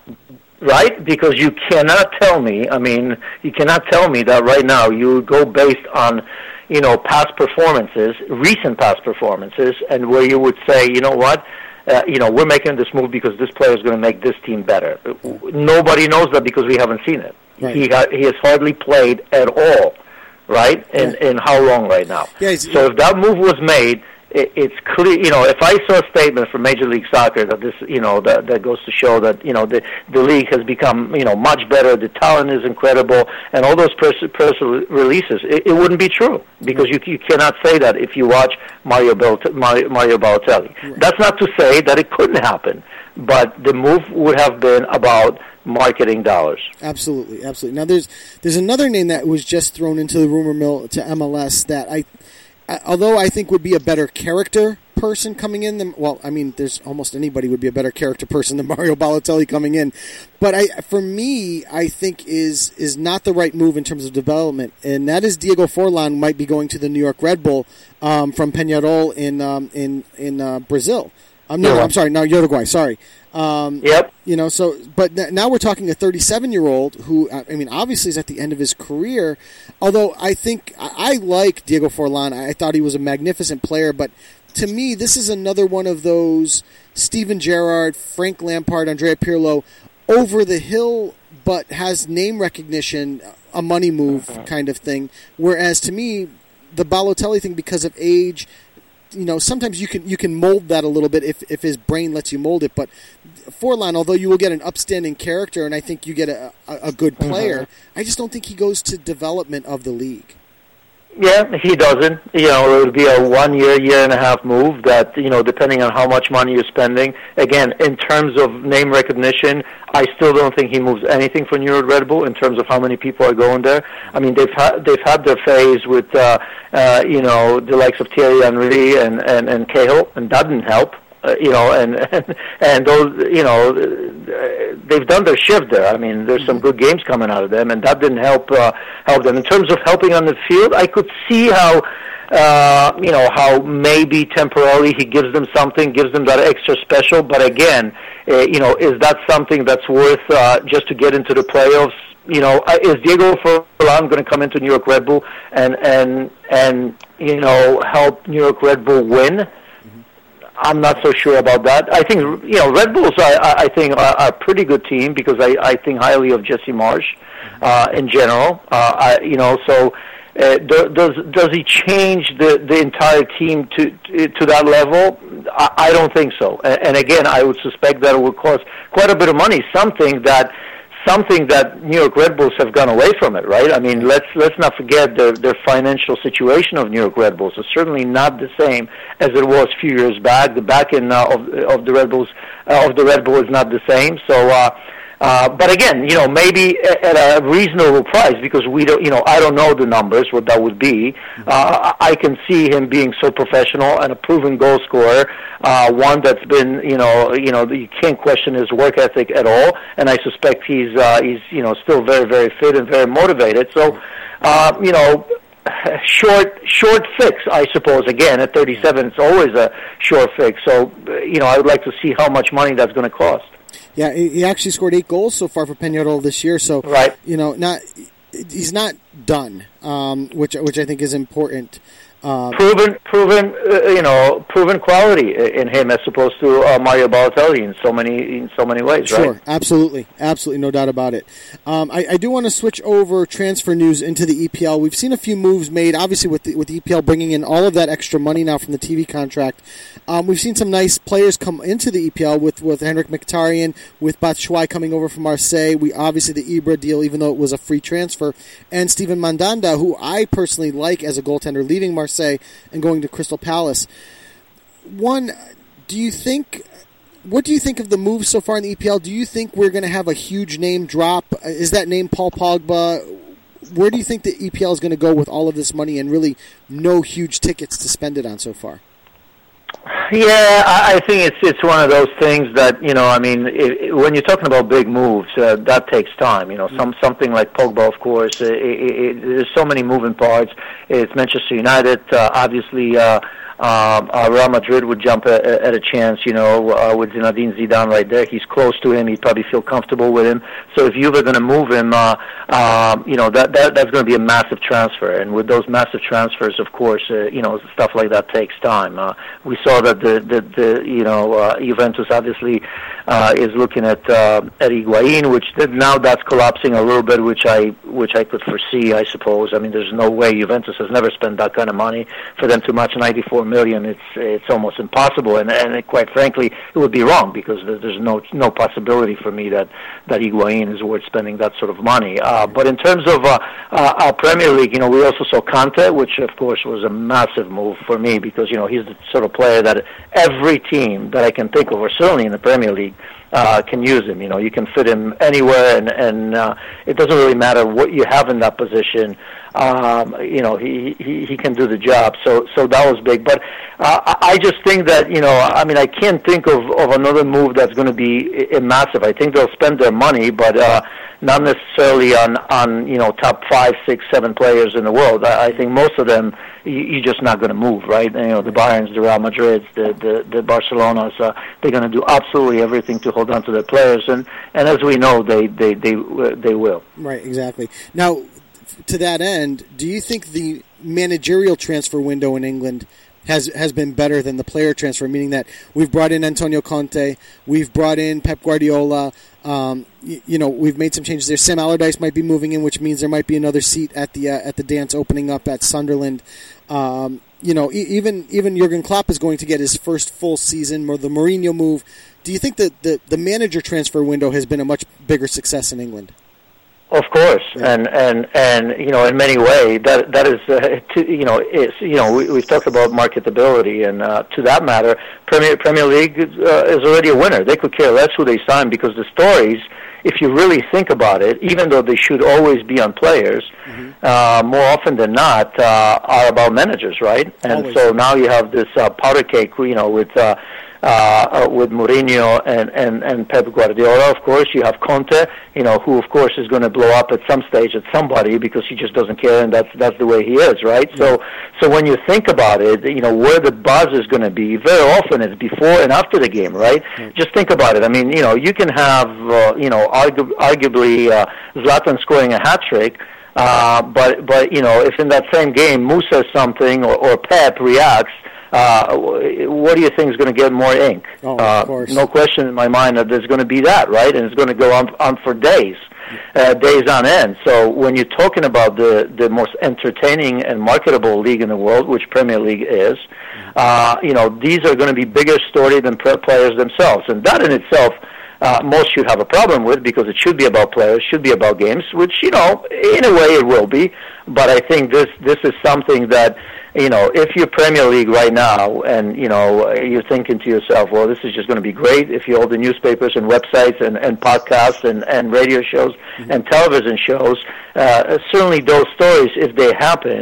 Right? Because you cannot tell me, I mean, you cannot tell me that right now you go based on, you know, past performances, recent past performances, and where you would say, you know what, Uh, you know, we're making this move because this player is going to make this team better. Nobody knows that because we haven't seen it. Right. He got, he has hardly played at all, right? In yeah. in how long right now? Yeah, so if that move was made, it, it's clear. You know, if I saw a statement from Major League Soccer that this, you know, that that goes to show that you know the the league has become you know much better, the talent is incredible, and all those press, press releases, it, it wouldn't be true because you you cannot say that if you watch Mario Bal- Mario, Mario Balotelli. Right. That's not to say that it couldn't happen, but the move would have been about marketing dollars. Absolutely, absolutely. Now, there's there's another name that was just thrown into the rumor mill to M L S that I, I although I think would be a better character person coming in than, well, I mean, there's almost anybody would be a better character person than Mario Balotelli coming in, but I, for me, I think is is not the right move in terms of development, and that is Diego Forlan might be going to the New York Red Bull um, from Peñarol in um, in in uh, Brazil. Um, no, yeah. I'm sorry, no, Uruguay. Sorry. Um, yep. You know, so but now we're talking a thirty-seven-year-old who, I mean, obviously is at the end of his career. Although I think I, I like Diego Forlan. I thought he was a magnificent player, but to me, this is another one of those Steven Gerrard, Frank Lampard, Andrea Pirlo, over the hill, but has name recognition, a money move kind of thing. Whereas to me, the Balotelli thing, because of age, you know, sometimes you can you can mold that a little bit if, if his brain lets you mold it. But Forlan, although you will get an upstanding character and I think you get a, a, a good player, mm-hmm. I just don't think he goes to development of the league. Yeah, he doesn't. You know, it would be a one-year, year and a half move that, you know, depending on how much money you're spending. Again, in terms of name recognition, I still don't think he moves anything for New York Red Bull in terms of how many people are going there. I mean, they've had they've had their phase with, uh, uh, you know, the likes of Thierry Henry and and and Cahill, and that didn't help. Uh, you know, and, and and those, you know, they've done their shift there. I mean, there's some good games coming out of them, and that didn't help uh, help them in terms of helping on the field. I could see how, uh, you know, how maybe temporarily he gives them something, gives them that extra special. But again, uh, you know, is that something that's worth uh, just to get into the playoffs? You know, is Diego Forlan going to come into New York Red Bull and and and you know help New York Red Bull win? I'm not so sure about that. I think you know Red Bulls. I, I think are, are a pretty good team because I, I think highly of Jesse Marsch uh, in general. Uh, I, you know, so uh, do, does does he change the, the entire team to to that level? I, I don't think so. And, and again, I would suspect that it would cost quite a bit of money. Something that. Something that New York Red Bulls have gone away from it, right? I mean, let's let's not forget their their financial situation of New York Red Bulls is certainly not the same as it was a few years back. The back end uh, of of the Red Bulls uh, of the Red Bull is not the same. So, uh, uh, but again, you know, maybe at a reasonable price because we don't, you know, I don't know the numbers what that would be. Uh, I can see him being so professional and a proven goal scorer. Uh, one that's been, you know, you know, you can't question his work ethic at all, and I suspect he's, uh, he's, you know, still very, very fit and very motivated. So, uh, you know, short, short fix, I suppose. Again, at thirty-seven, it's always a short fix. So, you know, I would like to see how much money that's going to cost. Yeah, he actually scored eight goals so far for Peñarol this year. So, right. you know, not he's not done, um, which which I think is important. Uh, proven, proven, uh, you know, proven quality in him as opposed to uh, Mario Balotelli in so many in so many ways, sure, right? absolutely, absolutely, no doubt about it. Um, I, I do want to switch over transfer news into the E P L. We've seen a few moves made, obviously with the, with the E P L bringing in all of that extra money now from the T V contract. Um, we've seen some nice players come into the E P L with, with Henrik Mkhitaryan, with Batshuayi coming over from Marseille. We obviously the Ibra deal, even though it was a free transfer, and Steven Mandanda, who I personally like as a goaltender, leaving Marseille and going to Crystal Palace. One, do you think, what do you think of the moves so far in the E P L? Do you think we're going to have a huge name drop? Is that name Paul Pogba? Where do you think the E P L is going to go with all of this money and really no huge tickets to spend it on so far? Yeah, I think it's it's one of those things that, you know, I mean, it, it, when you're talking about big moves, uh, that takes time. You know, some something like Pogba, of course. It, it, it, there's so many moving parts. It's Manchester United, uh, obviously. Uh, Um, uh, Real Madrid would jump at, at a chance, you know, uh, with Zinedine Zidane right there. He's close to him. He'd probably feel comfortable with him. So if you were going to move him, uh, um, you know, that, that that's going to be a massive transfer. And with those massive transfers, of course, uh, you know, stuff like that takes time. Uh, we saw that the, the, the you know, uh, Juventus obviously uh, is looking at uh, at Higuain, which now that's collapsing a little bit, which I which I could foresee, I suppose. I mean, there's no way Juventus has never spent that kind of money for them to match ninety-four million. It's it's almost impossible, and and quite frankly, it would be wrong because there's no no possibility for me that that Higuain is worth spending that sort of money. Uh, but in terms of uh, uh, our Premier League, you know, we also saw Conte, which of course was a massive move for me because you know he's the sort of player that every team that I can think of, or certainly in the Premier League, Uh, can use him. You know, you can fit him anywhere, and and uh, it doesn't really matter what you have in that position. Um, you know, he, he he can do the job. So so that was big. But uh, I just think that you know, I mean, I can't think of, of another move that's going to be uh, massive. I think they'll spend their money, but uh, not necessarily on on you know top five, six, seven players in the world. I, I think most of them you, you're just not going to move, right? And, you know, the Bayerns, the Real Madrids, the the, the Barcelonas, uh, they're going to do absolutely everything to hold on to their players, and, and as we know, they they they they will. Right, exactly. Now, to that end, do you think the managerial transfer window in England has has been better than the player transfer? Meaning that we've brought in Antonio Conte, we've brought in Pep Guardiola. Um, you, you know, we've made some changes there. Sam Allardyce might be moving in, which means there might be another seat at the uh, at the dance opening up at Sunderland. Um, you know, e- even even Jurgen Klopp is going to get his first full season, or the Mourinho move. Do you think that the, the manager transfer window has been a much bigger success in England? Of course, yeah. and and and you know, in many ways, that that is, uh, to, you know, it's you know, we, we've talked about marketability, and uh, to that matter, Premier Premier League uh, is already a winner. They could care less who they sign because the stories, if you really think about it, even though they should always be on players, mm-hmm. uh, more often than not, uh, are about managers, right? And always. So now you have this uh, powder cake, you know, with. Uh, Uh, uh, with Mourinho and, and, and Pep Guardiola, of course. You have Conte, you know, who, of course, is going to blow up at some stage at somebody because he just doesn't care, and that's that's the way he is, right? Yeah. So so when you think about it, you know, where the buzz is going to be, very often it's before and after the game, right? Yeah. Just think about it. I mean, you know, you can have, uh, you know, argu- arguably uh, Zlatan scoring a hat-trick, Uh, but, but you know, if in that same game Moose says something or, or Pep reacts, uh, what do you think is going to get more ink? Oh, uh, of course. No question in my mind that there's going to be that, right? And it's going to go on, on for days, uh, days on end. So when you're talking about the, the most entertaining and marketable league in the world, which Premier League is, uh, you know, these are going to be bigger story than players themselves. And that in itself, Uh, most should have a problem with, because it should be about players, should be about games, which, you know, in a way it will be. But I think this this is something that, you know, if you're Premier League right now and, you know, you're thinking to yourself, well, this is just going to be great if you all the newspapers and websites and, and podcasts and, and radio shows mm-hmm. and television shows, uh, certainly those stories, if they happen,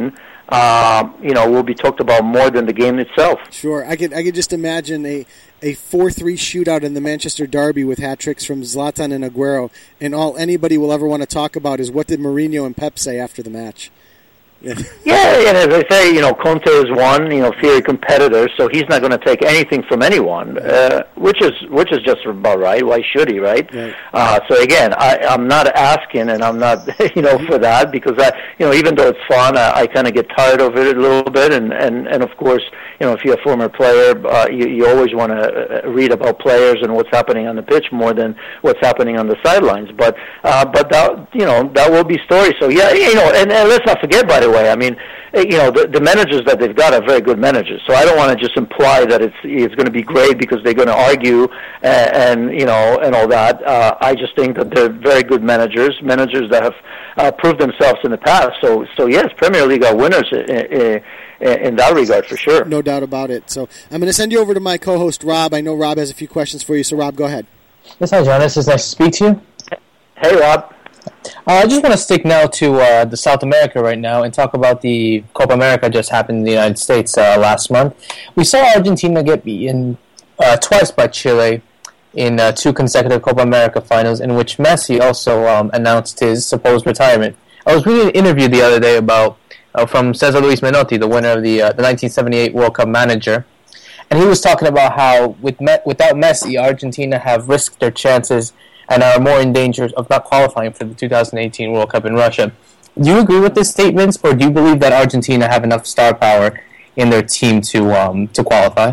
uh, you know, will be talked about more than the game itself. Sure. I could I could just imagine a a four three shootout in the Manchester Derby with hat-tricks from Zlatan and Aguero, and all anybody will ever want to talk about is what did Mourinho and Pep say after the match. Yeah. yeah, and as I say, you know, Conte is one, you know, fiery competitor, so he's not going to take anything from anyone, uh, which is which is just about right. Why should he, right? right. Uh, so again, I, I'm not asking, and I'm not, you know, for that, because I, you know, even though it's fun, I, I kind of get tired of it a little bit, and, and, and of course, you know, if you're a former player, uh, you, you always want to read about players and what's happening on the pitch more than what's happening on the sidelines. But uh, but that, you know, that will be story. So yeah, you know, and, and let's not forget, by the way, I mean, you know, the, the managers that they've got are very good managers. So I don't want to just imply that it's it's going to be great because they're going to argue and, and you know and all that. Uh, I just think that they're very good managers, managers that have uh, proved themselves in the past. So so yes, Premier League are winners in, in, in that regard for sure. No doubt about it. So I'm going to send you over to my co-host Rob. I know Rob has a few questions for you. So Rob, go ahead. Yes, hi John. It's nice to speak to you. Hey Rob. Uh, I just want to stick now to uh, the South America right now and talk about the Copa America just happened in the United States uh, last month. We saw Argentina get beaten uh, twice by Chile in uh, two consecutive Copa America finals, in which Messi also um, announced his supposed retirement. I was reading an interview the other day about uh, from Cesar Luis Menotti, the winner of the uh, the nineteen seventy-eight World Cup manager, and he was talking about how with Me- without Messi, Argentina have risked their chances and are more in danger of not qualifying for the two thousand eighteen World Cup in Russia. Do you agree with these statements, or do you believe that Argentina have enough star power in their team to um, to qualify?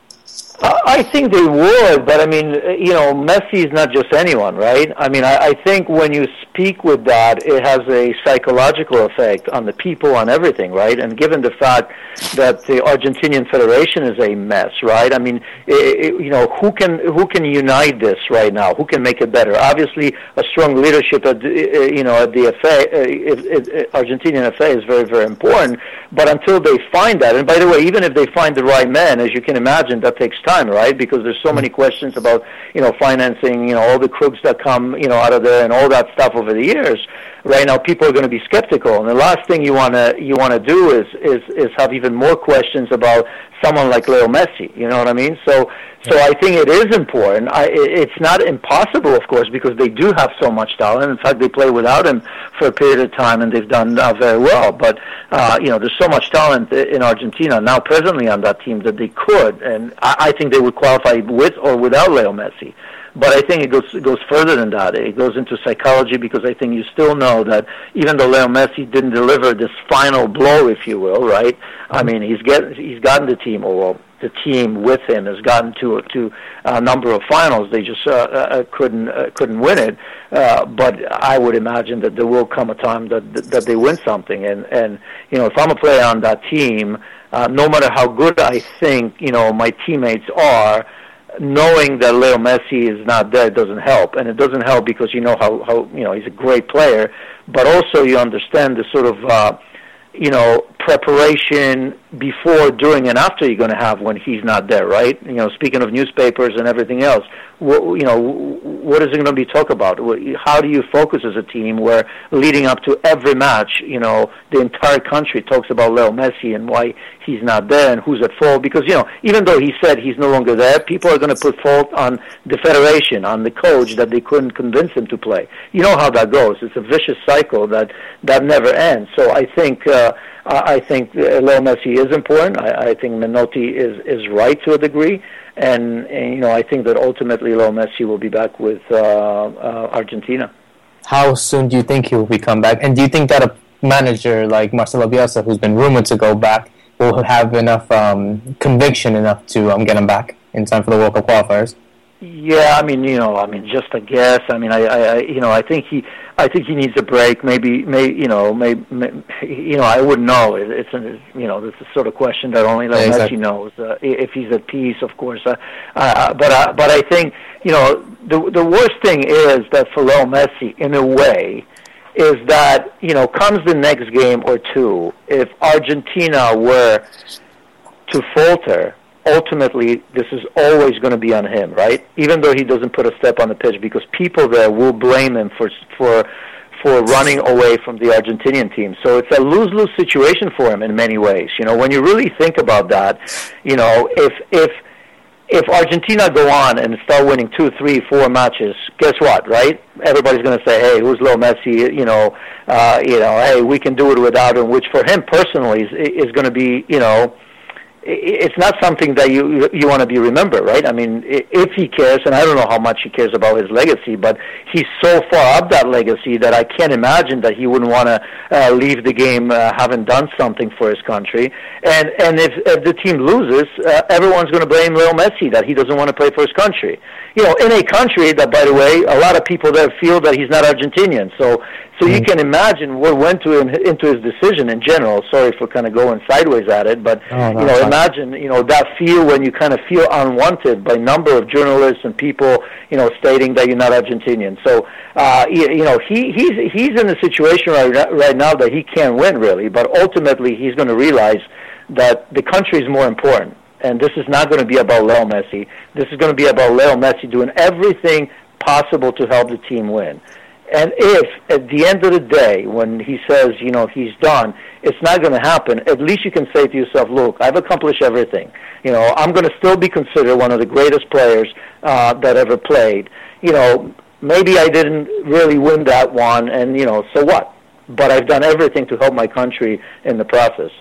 I think they would, but I mean, you know, Messi is not just anyone, right? I mean, I, I think when you speak with that, it has a psychological effect on the people, on everything, right? And given the fact that the Argentinian Federation is a mess, right? I mean, it, it, you know, who can who can unite this right now? Who can make it better? Obviously, a strong leadership at the, you know at the F A, uh, it, it, Argentinian F A is very very important. But until they find that, and by the way, even if they find the right man, as you can imagine, that takes time, right? Because there's so many questions about, you know, financing, you know, all the crooks that come, you know, out of there and all that stuff over the years. Right now, people are going to be skeptical, and the last thing you want to you want to do is, is is have even more questions about someone like Leo Messi. You know what I mean? So so I think it is important. I, it's not impossible, of course, because they do have so much talent. In fact, they play without him for a period of time, and they've done uh, very well. But uh, you know, there's so much talent in Argentina now, presently on that team, that they could, and I, I think they would qualify with or without Leo Messi. But I think it goes it goes further than that. It goes into psychology, because I think you still know that even though Leo Messi didn't deliver this final blow, if you will, right? I mean, he's get he's gotten the team, or well, the team with him has gotten to to a number of finals. They just uh, uh, couldn't uh, couldn't win it. Uh, but I would imagine that there will come a time that that they win something. And and you know, if I'm a player on that team, uh, no matter how good I think you know my teammates are, knowing that Leo Messi is not there doesn't help. And it doesn't help because you know how, how you know he's a great player, but also you understand the sort of uh, you know preparation before, during, and after you're going to have when he's not there, right? You know, speaking of newspapers and everything else, what, you know, what is it going to be talked about? How do you focus as a team where leading up to every match, you know, the entire country talks about Leo Messi and why he's not there and who's at fault? Because, you know, even though he said he's no longer there, people are going to put fault on the federation, on the coach, that they couldn't convince him to play. You know how that goes. It's a vicious cycle that, that never ends. So I think... Uh, I think Leo Messi is important. I, I think Menotti is, is right to a degree, and, and you know I think that ultimately Leo Messi will be back with uh, uh, Argentina. How soon do you think he will be come back? And do you think that a manager like Marcelo Bielsa, who's been rumored to go back, will have enough um, conviction enough to um, get him back in time for the World Cup qualifiers. Yeah, I mean, you know, I mean, just a guess. I mean, I, I, you know, I think he, I think he needs a break. Maybe, may, you know, maybe, may, you know, I wouldn't know. It, it's, a, you know, it's a sort of question that only Leo exactly. Messi knows. Uh, if he's at peace, of course. Uh, uh, but, uh, but I think, you know, the the worst thing is that for Leo Messi, in a way, is that, you know, comes the next game or two, if Argentina were to falter, ultimately, this is always going to be on him, right? Even though he doesn't put a step on the pitch, because people there will blame him for for for running away from the Argentinian team. So it's a lose-lose situation for him in many ways. You know, when you really think about that, you know, if if if Argentina go on and start winning two, three, four matches, guess what, right? Everybody's going to say, hey, who's Leo Messi? You know, uh, you know, hey, we can do it without him, which for him personally is, is going to be, you know, it's not something that you you want to be remembered, right? I mean, if he cares, and I don't know how much he cares about his legacy, but he's so far up that legacy that I can't imagine that he wouldn't want to uh, leave the game uh, having done something for his country. And and if, if the team loses, uh, everyone's going to blame Leo Messi that he doesn't want to play for his country. You know, in a country that, by the way, a lot of people there feel that he's not Argentinian. So so you can imagine what went to him into his decision in general. Sorry for kind of going sideways at it, but oh, no, you know, imagine you know that feel when you kind of feel unwanted by a number of journalists and people, you know, stating that you're not Argentinian. So uh, you, you know, he he's he's in a situation right right now that he can't win really, but ultimately he's going to realize that the country is more important, and this is not going to be about Leo Messi. This is going to be about Leo Messi doing everything possible to help the team win. And if, at the end of the day, when he says, you know, he's done, it's not going to happen, at least you can say to yourself, look, I've accomplished everything. You know, I'm going to still be considered one of the greatest players uh, that ever played. You know, maybe I didn't really win that one, and, you know, so what? But I've done everything to help my country in the process.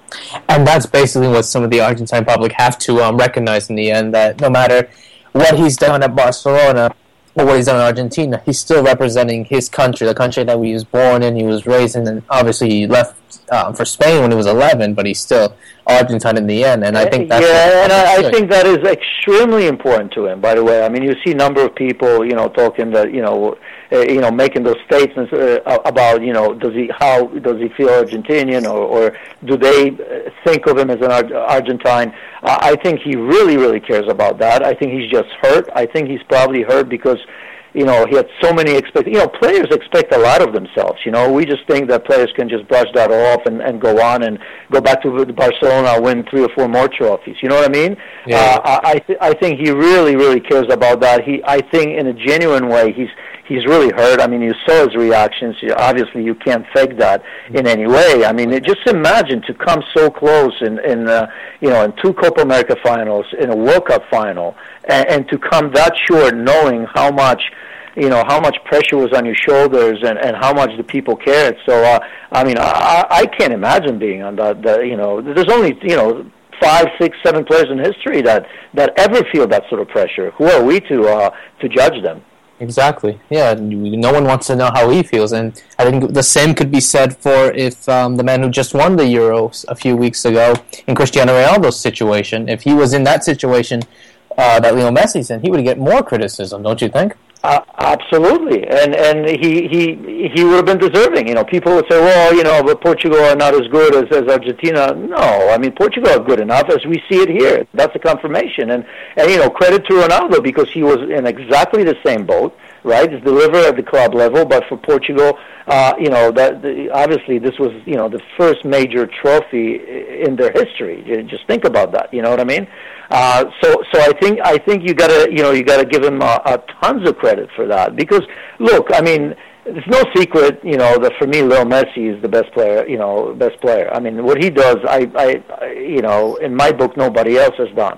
And that's basically what some of the Argentine public have to um, recognize in the end, that no matter what he's done at Barcelona, or what he's done in Argentina, he's still representing his country, the country that he was born in, he was raised in, and obviously he left um, for Spain when he was eleven, but he's still Argentine in the end, and I think that's... Yeah, and I, I think that is extremely important to him, by the way. I mean, you see a number of people, you know, talking that, you know, uh, you know, making those statements uh, about, you know, does he, how does he feel Argentinian, or, or do they think of him as an Ar- Argentine? Uh, I think he really, really cares about that. I think he's just hurt. I think he's probably hurt because, you know, he had so many expect. You know, players expect a lot of themselves. You know, we just think that players can just brush that off and, and go on and go back to Barcelona, win three or four more trophies. You know what I mean? Yeah. Uh, I th- I think he really, really cares about that. He, I think, in a genuine way, he's he's really hurt. I mean, you saw his reactions. Obviously, you can't fake that in any way. I mean, just imagine to come so close in in uh, you know in two Copa America finals, in a World Cup final, and, and to come that short, knowing how much. You know, how much pressure was on your shoulders and, and how much the people cared. So, uh, I mean, I, I can't imagine being on that, that, you know, there's only, you know, five, six, seven players in history that, that ever feel that sort of pressure. Who are we to uh, to judge them? Exactly. Yeah, no one wants to know how he feels, and I think the same could be said for if um, the man who just won the Euros a few weeks ago in Cristiano Ronaldo's situation, if he was in that situation uh, that Leo Messi's in, he would get more criticism, don't you think? Uh, absolutely, and and he, he he would have been deserving. You know, people would say, well, you know, but Portugal are not as good as, as Argentina. No, I mean, Portugal are good enough as we see it here. That's a confirmation, and and you know, credit to Ronaldo because he was in exactly the same boat, right? He's delivered at the club level, but for Portugal, uh, you know, that the, obviously this was you know the first major trophy in their history. Just think about that. You know what I mean? Uh, so, so I think I think you gotta you know you gotta give him uh, uh, tons of credit for that because look, I mean, it's no secret you know that for me Leo Messi is the best player you know best player. I mean, what he does, I, I, I you know in my book nobody else has done.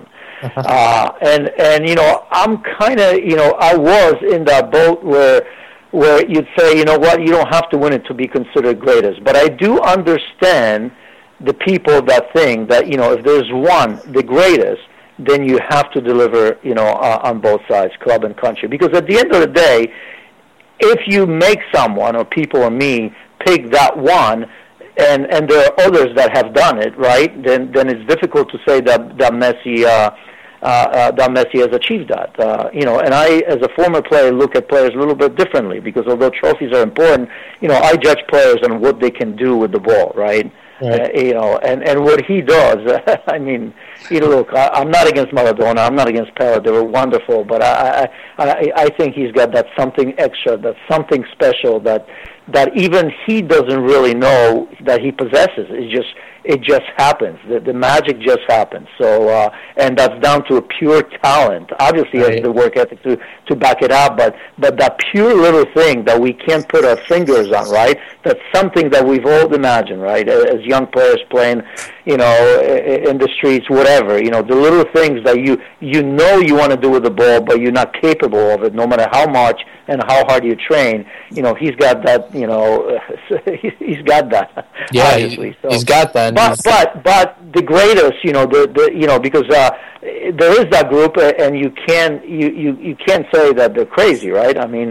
uh, and and you know I'm kind of you know I was in that boat where where you'd say you know what you don't have to win it to be considered greatest, but I do understand the people that think that you know if there's one the greatest. Then you have to deliver, you know, uh, on both sides, club and country. Because at the end of the day, if you make someone or people or me pick that one, and and there are others that have done it, right? Then then it's difficult to say that that Messi uh, uh, uh, that Messi has achieved that. Uh, you know, and I, as a former player, look at players a little bit differently because although trophies are important, you know, I judge players on what they can do with the ball, right? Right. Uh, you know, and, and what he does, I mean, you know, look, I, I'm not against Maradona, I'm not against Pele, they were wonderful, but I, I, I, I think he's got that something extra, that something special that that even he doesn't really know that he possesses. It's just, it just happens. The, the magic just happens. So, uh, and that's down to a pure talent. Obviously, right. He has the work ethic to, to back it up, but, but that pure little thing that we can't put our fingers on, right? That's something that we've all imagined, right? As young players playing, you know, in the streets, whatever. You know, the little things that you, you know you want to do with the ball, but you're not capable of it, no matter how much and how hard you train. You know, he's got that, you know, he's got that. Yeah, obviously. So, he's got that. But, but but the greatest, you know, the, the you know, because uh, there is that group, and you can you, you, you can't say that they're crazy, right? I mean,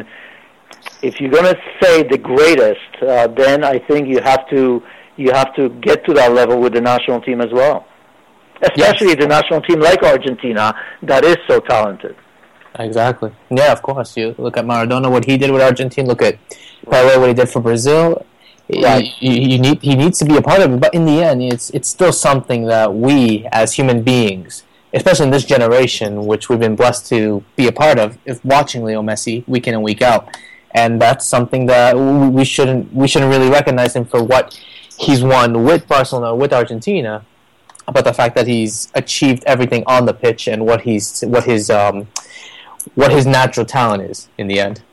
if you're going to say the greatest, uh, then I think you have to you have to get to that level with the national team as well, especially yes. the national team like Argentina that is so talented. Exactly. Yeah, of course. You look at Maradona, what he did with Argentina. Look at Pele, what he did for Brazil. Right. You, you need he needs to be a part of it, but in the end, it's it's still something that we as human beings, especially in this generation, which we've been blessed to be a part of, if watching Leo Messi week in and week out, and that's something that we shouldn't we shouldn't really recognize him for what he's won with Barcelona, with Argentina, but the fact that he's achieved everything on the pitch and what he's what his um what his natural talent is in the end.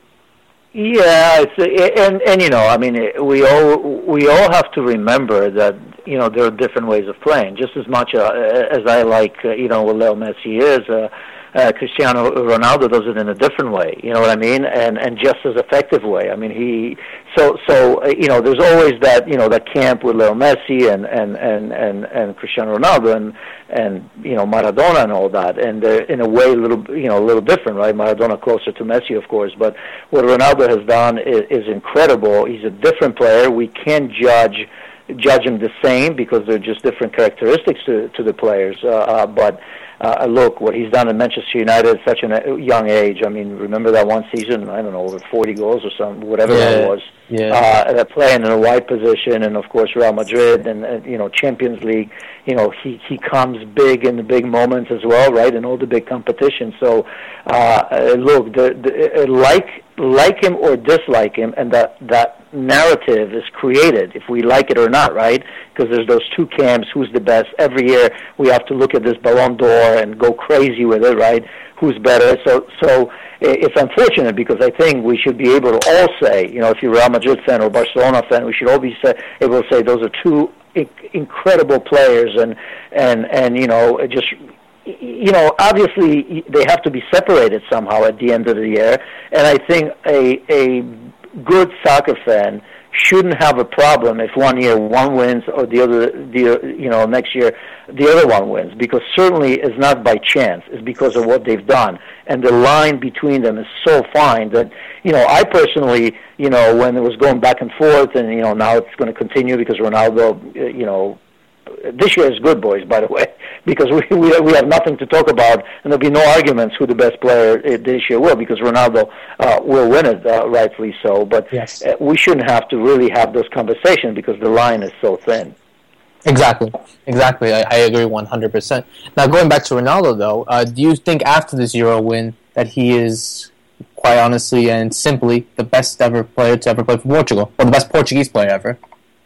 Yeah, it's and and you know, I mean, we all we all have to remember that you know there are different ways of playing. Just as much uh, as I like, uh, you know, what Leo Messi is, uh, uh, Cristiano Ronaldo does it in a different way. You know what I mean? And and just as effective way. I mean, he so so uh, you know, there's always that you know that camp with Leo Messi and and and and, and Cristiano Ronaldo and and you know Maradona and all that, and they're in a way a little you know a little different, right? Maradona closer to Messi, of course, but what Ronaldo has done is, is incredible. He's a different player. We can't judge judge him the same because they're just different characteristics to to the players. Uh, uh, but uh, look, what he's done in Manchester United at such a young age. I mean, remember that one season? I don't know, over forty goals or something, whatever yeah. that was. Yeah. Uh, playing in a wide position, and of course Real Madrid, and, and you know Champions League. You know he he comes big in the big moments as well, right? In all the big competitions. So uh, look, the, the, like like him or dislike him, and that that narrative is created if we like it or not, right? Because there's those two camps. Who's the best? Every year we have to look at this Ballon d'Or and go crazy with it, right? Who's better? So so. It's unfortunate because I think we should be able to all say, you know, if you're a Real Madrid fan or Barcelona fan, we should all be say, able to say those are two inc- incredible players, and and and you know, just you know, obviously they have to be separated somehow at the end of the year, and I think a a good soccer fan shouldn't have a problem if one year one wins or the other, the you know, next year the other one wins, because certainly it's not by chance. It's because of what they've done, and the line between them is so fine that you know I personally, you know, when it was going back and forth, and you know now it's going to continue because Ronaldo, you know. This year is good, boys, by the way, because we, we we have nothing to talk about, and there'll be no arguments who the best player this year will, because Ronaldo uh, will win it, uh, rightfully so. But yes. uh, we shouldn't have to really have those conversations because the line is so thin. Exactly, exactly. I, I agree one hundred percent. Now, going back to Ronaldo, though, uh, do you think after this Euro win that he is, quite honestly and simply, the best ever player to ever play for Portugal, or the best Portuguese player ever?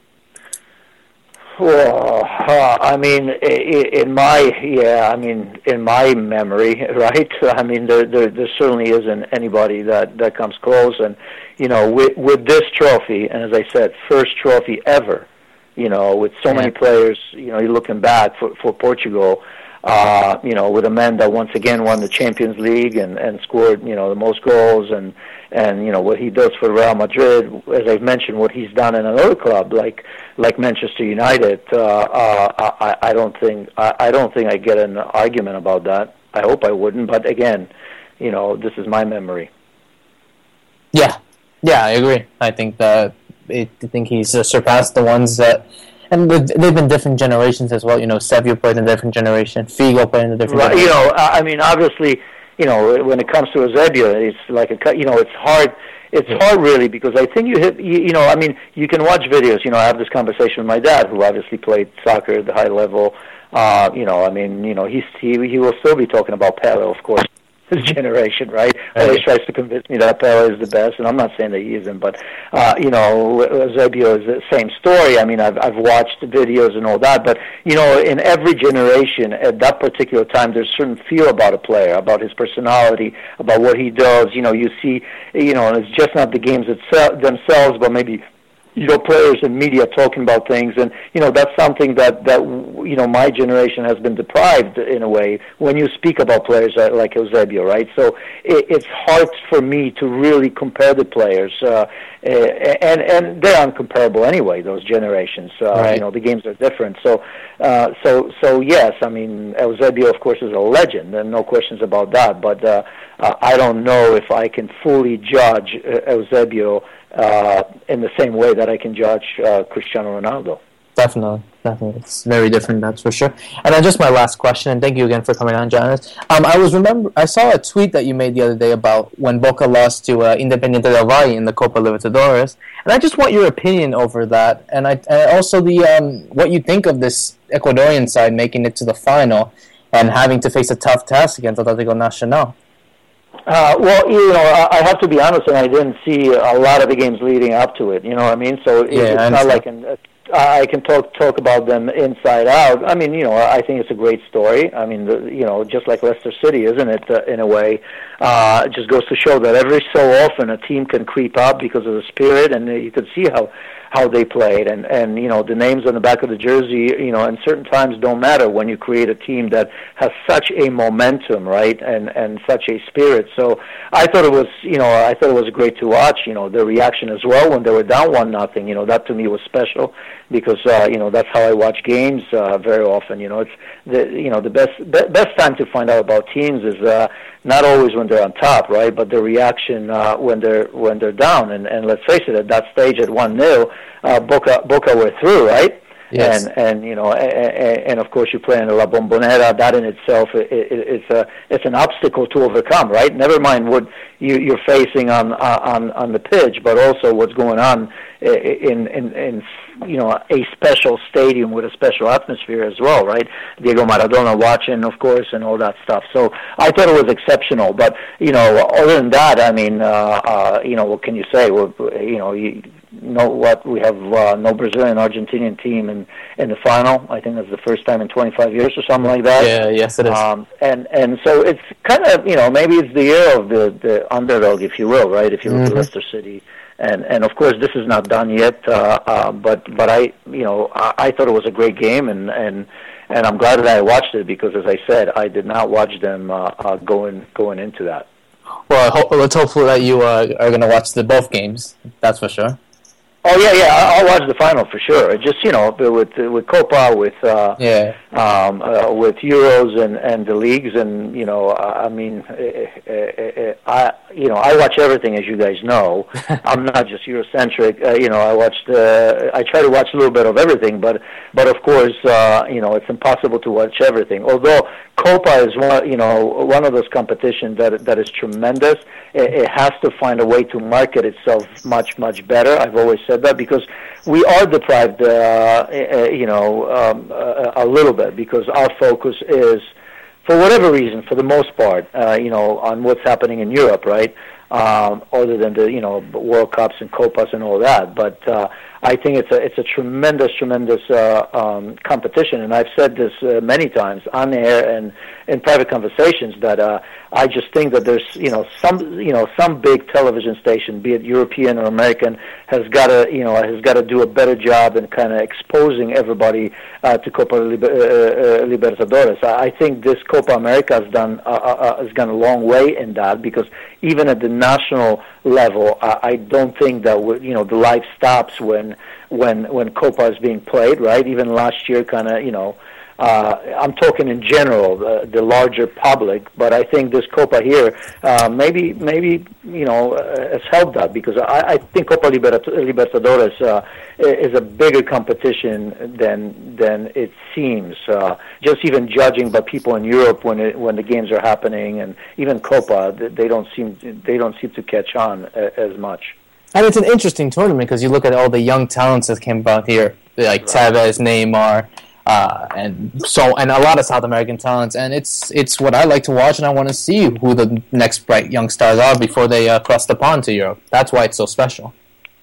Well, uh, I mean, in my yeah, I mean, in my memory, right? I mean, there there, there certainly isn't anybody that, that comes close. And you know, with with this trophy, and as I said, first trophy ever. You know, with so many players. You know, you're looking back for for Portugal. Uh, you know, with a man that once again won the Champions League and, and scored, you know, the most goals, and, and, you know, what he does for Real Madrid, as I've mentioned, what he's done in another club like like Manchester United, uh, uh, I, I don't think I, I don't think I get an argument about that. I hope I wouldn't, but again, you know, this is my memory. Yeah, yeah, I agree. I think that I think he's uh, surpassed the ones that, and they've they've been different generations as well. You know, Sevilla played in a different generation, Figo played in a different Right, generation. you know, I I mean, obviously, you know, when it comes to Eusebio, it's like a, cut- you know, it's hard. It's hard, really, because I think you hit, you, you know, I mean, you can watch videos. You know, I have this conversation with my dad, who obviously played soccer at the high level. Uh, you know, I mean, you know, he's he he will still be talking about Pele, of course, his generation, right? Always tries to convince me that Pele is the best, and I'm not saying that he isn't, but uh, you know, Eusebio is the same story. I mean, I've I've watched the videos and all that, but you know, in every generation at that particular time, there's a certain feel about a player, about his personality, about what he does. You know, you see, you know, and it's just not the games itself themselves, but maybe, you know, players and media talking about things, and you know, that's something that that you know, my generation has been deprived in a way when you speak about players like Eusebio, right? So it, it's hard for me to really compare the players, uh, and and they're uncomparable anyway. Those generations, uh, right. You know, the games are different. So, uh, so so yes, I mean, Eusebio, of course, is a legend, and no questions about that. But uh, uh, I don't know if I can fully judge uh, Eusebio Uh, in the same way that I can judge uh, Cristiano Ronaldo. Definitely, definitely, it's very different, that's for sure. And then just my last question, and thank you again for coming on, Janice. Um, I was remember I saw a tweet that you made the other day about when Boca lost to uh, Independiente del Valle in the Copa Libertadores, and I just want your opinion over that, and I and also the um, what you think of this Ecuadorian side making it to the final and having to face a tough task against Atlético Nacional. Uh, well, you know, I, I have to be honest, and I didn't see a lot of the games leading up to it. You know what I mean? So it, Yeah, it's I not like an, uh, I can talk talk about them inside out. I mean, you know, I think it's a great story. I mean, the, you know, just like Leicester City, isn't it? Uh, in a way, uh, it just goes to show that every so often a team can creep up because of the spirit, and you can see how how they played, and and you know, the names on the back of the jersey, you know, and certain times don't matter when you create a team that has such a momentum, right, and and such a spirit. So I thought it was, you know, I thought it was great to watch. You know, the reaction as well when they were down one nothing. You know, that to me was special because uh, you know, that's how I watch games uh, very often. You know, it's the you know the best be- best time to find out about teams is uh, not always when they're on top, right, but the reaction uh, when they're when they're down. And and let's face it, at that stage at one nil. Uh, Boca, Boca were through, right? Yes. And and you know, and, and of course you play in La Bombonera. That in itself, it, it, it's a it's an obstacle to overcome, right? Never mind what you, you're facing on on on the pitch, but also what's going on in in in you know, a special stadium with a special atmosphere as well, right? Diego Maradona watching, of course, and all that stuff. So I thought it was exceptional. But you know, other than that, I mean, uh, uh, you know, what can you say? Well, you know, you, know what we have uh, no Brazilian Argentinian team in in the final. I think that's the first time in twenty-five years or something like that. Yeah, yes, it is. Um, and and so it's kind of, you know, maybe it's the year of the, the underdog, if you will, right? If you look Mm-hmm. at Leicester City, and and of course this is not done yet. Uh, uh, but but I you know I, I thought it was a great game, and and. And I'm glad that I watched it because, as I said, I did not watch them uh, uh, going going into that. Well, I hope, let's hopefully that you uh, are going to watch the both games. That's for sure. Oh yeah, yeah. I- I'll watch the final for sure. Just, you know, with with Copa, with uh, Yeah. um, uh, with Euros and, and the leagues, and you know, I I mean, uh, uh, uh, I you know, I watch everything, as you guys know. I'm not just Eurocentric. Uh, you know, I watched. Uh, I try to watch a little bit of everything, but but of course, uh, you know, it's impossible to watch everything. Although Copa is one, you know, one of those competitions that that is tremendous. It, it has to find a way to market itself much much better. I've always said that because we are deprived, uh, uh, you know, um, uh, a little bit because our focus is, for whatever reason, for the most part, uh, you know, on what's happening in Europe, right? Um, other than the, you know, World Cups and Copas and all that, but uh, I think it's a it's a tremendous, tremendous uh, um, competition, and I've said this uh, many times on air and in private conversations that uh, I just think that there's, you know, some you know some big television station, be it European or American, has got to you know has got to do a better job in kind of exposing everybody uh, to Copa Liber- uh, uh, Libertadores. I, I think this Copa America has done uh, uh, has gone a long way in that because even at the national level, I, I don't think that we, you know the life stops when when when Copa is being played, right? Even last year, kind of you know Uh, I'm talking in general, the, the larger public, but I think this Copa here uh, maybe maybe you know uh, has helped that, because I, I think Copa Liberta- Libertadores uh, is a bigger competition than than it seems. Uh, just even judging by people in Europe when it, when the games are happening, and even Copa, they don't seem they don't seem to catch on as much. And it's an interesting tournament because you look at all the young talents that came out here, like right. Tevez, Neymar, uh, and so and a lot of South American talents. And it's it's what I like to watch, and I want to see who the next bright young stars are before they uh, cross the pond to Europe. That's why it's so special.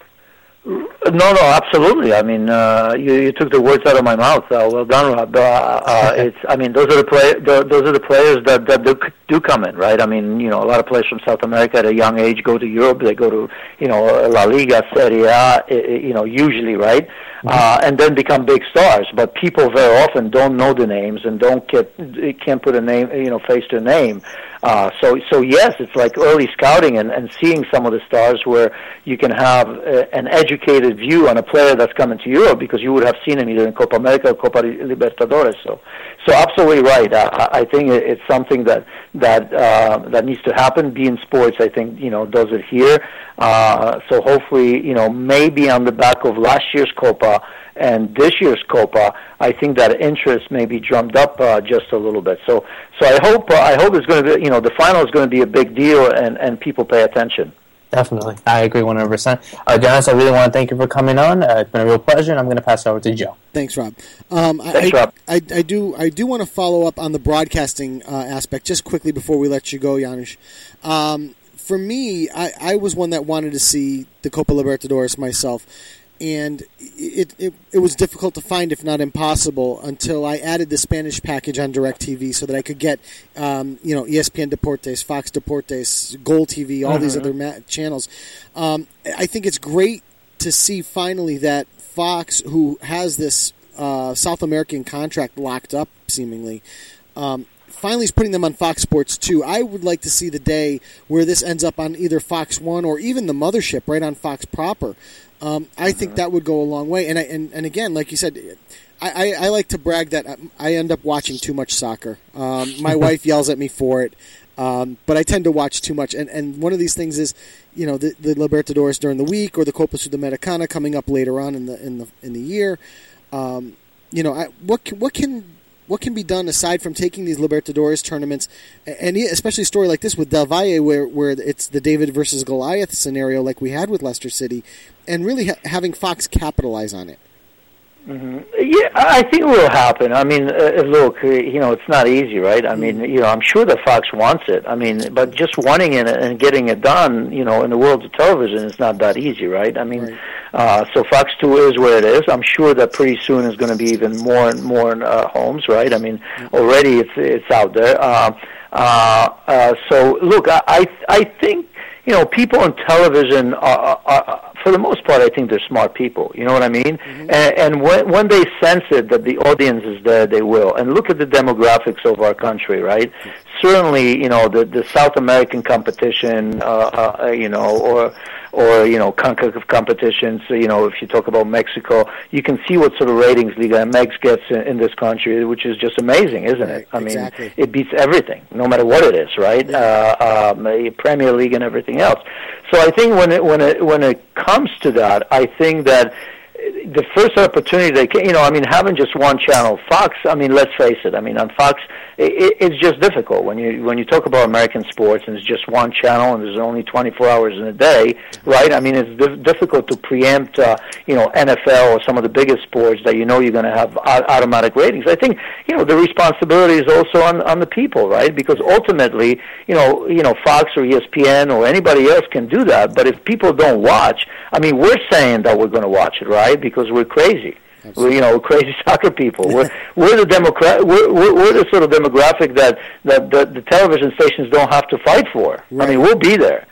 No, no, absolutely. I mean, uh, you, you took the words out of my mouth. Uh, well done, Rob. Uh, uh, it's. I mean, those are the play. The, those are the players that that do, do come in, right? I mean, you know, a lot of players from South America at a young age go to Europe. They go to, you know, La Liga, Serie A. You know, usually, right? Mm-hmm. Uh, and then become big stars. But people very often don't know the names and don't get can't put a name, you know, face to a name. Uh, so, so yes, it's like early scouting and, and seeing some of the stars where you can have uh, an educated view on a player that's coming to Europe, because you would have seen him either in Copa America or Copa Libertadores. So, so absolutely right. I, I think it's something that that uh, that needs to happen. Bein Sports, I think, you know, does it here. Uh, so hopefully, you know, maybe on the back of last year's Copa and this year's Copa, I think that interest may be drummed up uh, just a little bit. So, so I hope uh, I hope it's going to be, you know, the final is going to be a big deal, and, and people pay attention. Definitely, I agree one hundred percent. Uh, Dennis, I really want to thank you for coming on. Uh, it's been a real pleasure, and I'm going to pass it over to Joe. Thanks, Rob. Um, Thanks, I, Rob. I, I, I do I do want to follow up on the broadcasting uh, aspect just quickly before we let you go, Janusz. Um, for me, I, I was one that wanted to see the Copa Libertadores myself. And it, it it was difficult to find, if not impossible, until I added the Spanish package on DirecTV so that I could get, um, you know, E S P N Deportes, Fox Deportes, Gol T V, all mm-hmm. these other ma- channels. Um, I think it's great to see finally that Fox, who has this uh, South American contract locked up, seemingly, um, finally is putting them on Fox Sports two. I would like to see the day where this ends up on either Fox one or even the mothership right on Fox proper. Um, I think that would go a long way. And I, and, and again, like you said, I, I, I like to brag that I end up watching too much soccer. Um, my wife yells at me for it, um, but I tend to watch too much. And, and one of these things is, you know, the, the Libertadores during the week or the Copa Sudamericana coming up later on in the in the in the year. Um, you know, I, what what can what can be done aside from taking these Libertadores tournaments, and especially a story like this with Del Valle, where where it's the David versus Goliath scenario like we had with Leicester City, and really ha- having Fox capitalize on it. Mm-hmm. Yeah, I think it will happen. I mean, uh, look, uh, you know, it's not easy, right? I mean, you know, I'm sure that Fox wants it. I mean, but just wanting it and getting it done, you know, in the world of television is not that easy, right? I mean, right. Uh, so Fox two is where it is. I'm sure that pretty soon is going to be even more and more uh, homes, right? I mean, already it's it's out there. Uh, uh, uh, so, look, I I think, you know, people on television are, are, for the most part, I think they're smart people. You know what I mean? Mm-hmm. And, and when, when they sense it, that the audience is there, they will. And look at the demographics of our country, right? Mm-hmm. Certainly, you know, the, the South American competition, uh, uh, you know, or or you know, CONCACAF competitions. You know, if you talk about Mexico, you can see what sort of ratings Liga M X gets in, in this country, which is just amazing, isn't right, it? I exactly. mean, it beats everything, no matter what it is, right? Yeah. Uh, um, Premier League and everything else. So I think when it when it when it comes to that, I think that the first opportunity they can, you know, I mean, having just one channel, Fox. I mean, let's face it. I mean, on Fox, it, it's just difficult when you when you talk about American sports and it's just one channel and there's only twenty-four hours in a day, right? I mean, it's dif- difficult to preempt, uh, you know, N F L or some of the biggest sports that you know you're going to have a- automatic ratings. I think, you know, the responsibility is also on on the people, right? Because ultimately, you know, you know, Fox or E S P N or anybody else can do that, but if people don't watch, I mean, we're saying that we're going to watch it, right? Because we're crazy. We're, you know, we're crazy soccer people. We're we're the democrat. We're, we're we're the sort of demographic that that the, the television stations don't have to fight for. Right. I mean, we'll be there.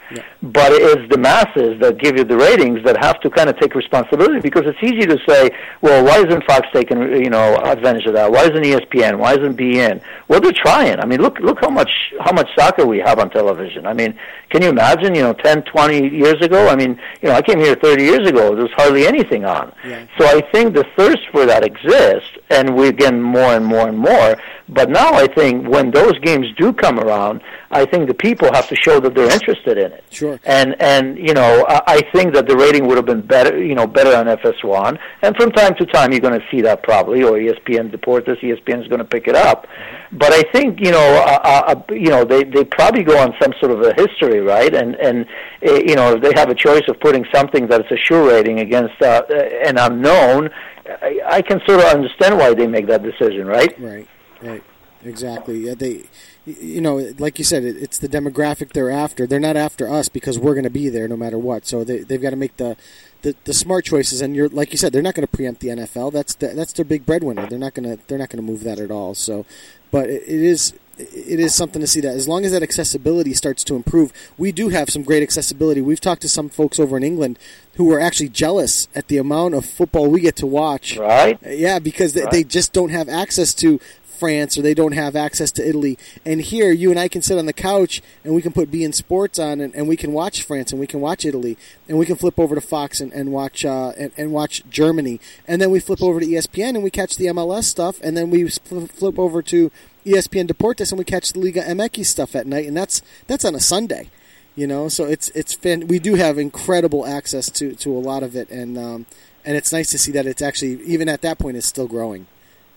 Yeah. But it's the masses that give you the ratings that have to kind of take responsibility, because it's easy to say, well, why isn't Fox taking, you know, advantage of that? Why isn't E S P N? Why isn't B N? Well, they're trying. I mean, look look how much how much soccer we have on television. I mean, can you imagine, you know, ten, twenty years ago? I mean, you know, I came here thirty years ago. There was hardly anything on. Yeah. So I think the thirst for that exists, and we're getting more and more and more. But now I think when those games do come around, I think the people have to show that they're interested in it. Sure. And and you know, I, I think that the rating would have been better, you know, better on F S one. And from time to time, you're going to see that probably, or E S P N Deportes, E S P N is going to pick it up. But I think, you know, uh, uh, you know, they they probably go on some sort of a history, right? And and uh, you know, if they have a choice of putting something that's a sure rating against uh, an unknown, I, I can sort of understand why they make that decision, right? Right. Right, exactly. Yeah, they, you know, like you said, it, it's the demographic they're after. They're not after us because we're going to be there no matter what. So they they've got to make the, the, the smart choices. And you're like you said, they're not going to preempt the N F L. That's the, that's their big breadwinner. They're not going to they're not going to move that at all. So, but it, it is. It is something to see that as long as that accessibility starts to improve, we do have some great accessibility. We've talked to some folks over in England who are actually jealous at the amount of football we get to watch. Right. Yeah, because they, right. they just don't have access to France, or they don't have access to Italy. And here, you and I can sit on the couch and we can put B N Sports on, and, and we can watch France, and we can watch Italy, and we can flip over to Fox and, and watch uh, and, and watch Germany, and then we flip over to E S P N and we catch the M L S stuff, and then we flip over to E S P N Deportes and we catch the Liga M X stuff at night, and that's that's on a Sunday, you know. So it's it's fan- we do have incredible access to, to a lot of it, and um, and it's nice to see that it's actually, even at that point, it's still growing.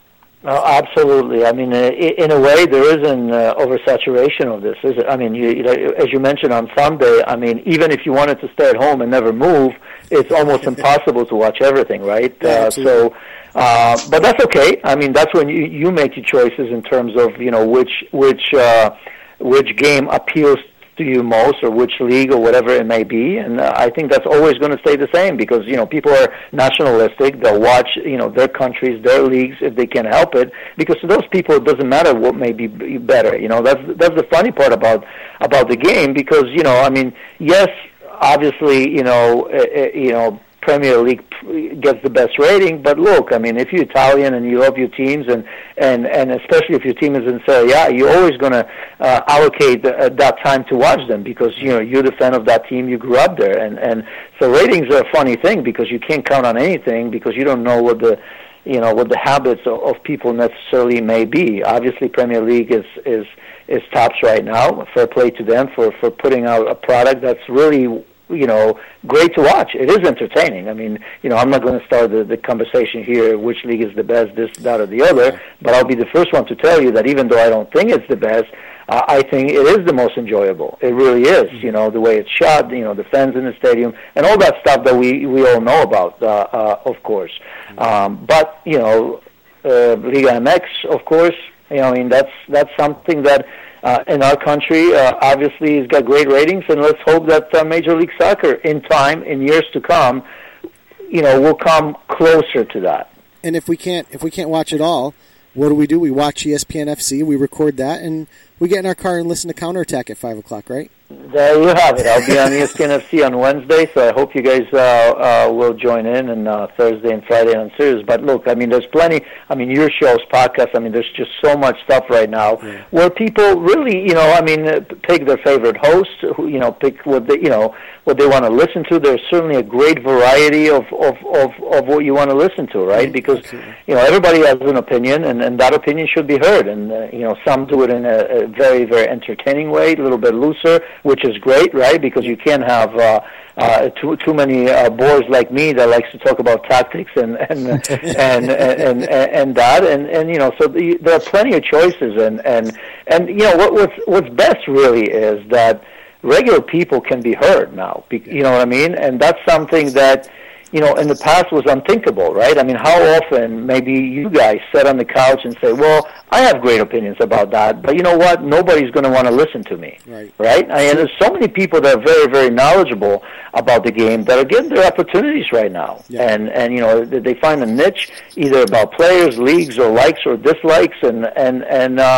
Oh, absolutely. I mean, in a way, there is an uh, oversaturation of this, is it? I mean, you, you know, as you mentioned on Sunday, I mean, even if you wanted to stay at home and never move, it's almost impossible to watch everything, right? Yeah, uh, so, uh, but that's okay. I mean, that's when you, you make your choices in terms of, you know, which which uh, which game appeals to you most, or which league, or whatever it may be. And uh, I think that's always going to stay the same, because, you know, people are nationalistic. They'll watch, you know, their countries, their leagues, if they can help it, because to those people it doesn't matter what may be better. You know, that's that's the funny part about about the game, because, you know, I mean, yes, obviously, you know, uh, you know, Premier League gets the best rating, but look, I mean, if you're Italian and you love your teams, and and, and especially if your team is in Serie A, you're always going to uh, allocate the, uh, that time to watch them, because, you know, you're the fan of that team, you grew up there, and and so ratings are a funny thing, because you can't count on anything, because you don't know what the you know what the habits of, of people necessarily may be. Obviously, Premier League is is is tops right now. Fair play to them for for putting out a product that's really, you know, great to watch. It is entertaining. I mean, you know, I'm not going to start the, the conversation here, which league is the best, this, that, or the other, but I'll be the first one to tell you that even though I don't think it's the best, uh, I think it is the most enjoyable. It really is, you know, the way it's shot, you know, the fans in the stadium, and all that stuff that we, we all know about, uh, uh, of course. Um, but, you know, uh, Liga M X, of course, you know, I mean, that's that's something that Uh, in our country, uh, obviously, has got great ratings, and let's hope that uh, Major League Soccer, in time, in years to come, you know, will come closer to that. And if we can't, if we can't watch it all, what do we do? We watch E S P N F C, we record that, and we get in our car and listen to Counterattack at five o'clock, right? There you have it. I'll be on E S P N F C on Wednesday, so I hope you guys uh, uh, will join in, and uh, Thursday and Friday on Sirius. But look, I mean, there's plenty. I mean, your show's podcast. I mean, there's just so much stuff right now yeah. where people really, you know, I mean, uh, pick their favorite host. Who, you know, pick what they, you know, what they want to listen to. There's certainly a great variety of of of, of what you want to listen to, right? Because Absolutely. you know, everybody has an opinion, and, and that opinion should be heard. And uh, you know, some do it in a, a very very entertaining way, a little bit looser, which is great. Right, because you can't have uh, uh, too too many uh, bores like me that likes to talk about tactics and and and, and, and and that, and and you know, so the, there are plenty of choices, and and and you know what what's what's best really is that regular people can be heard now. You know what I mean? And that's something that, you know, in the past was unthinkable, right? I mean, how often maybe you guys sit on the couch and say, well, I have great opinions about that, but you know what? Nobody's going to want to listen to me, right? right? I mean, there's so many people that are very, very knowledgeable about the game that are getting their opportunities right now. Yeah. And, and, you know, they find a niche either about players, leagues, or likes or dislikes, and, and, and, uh,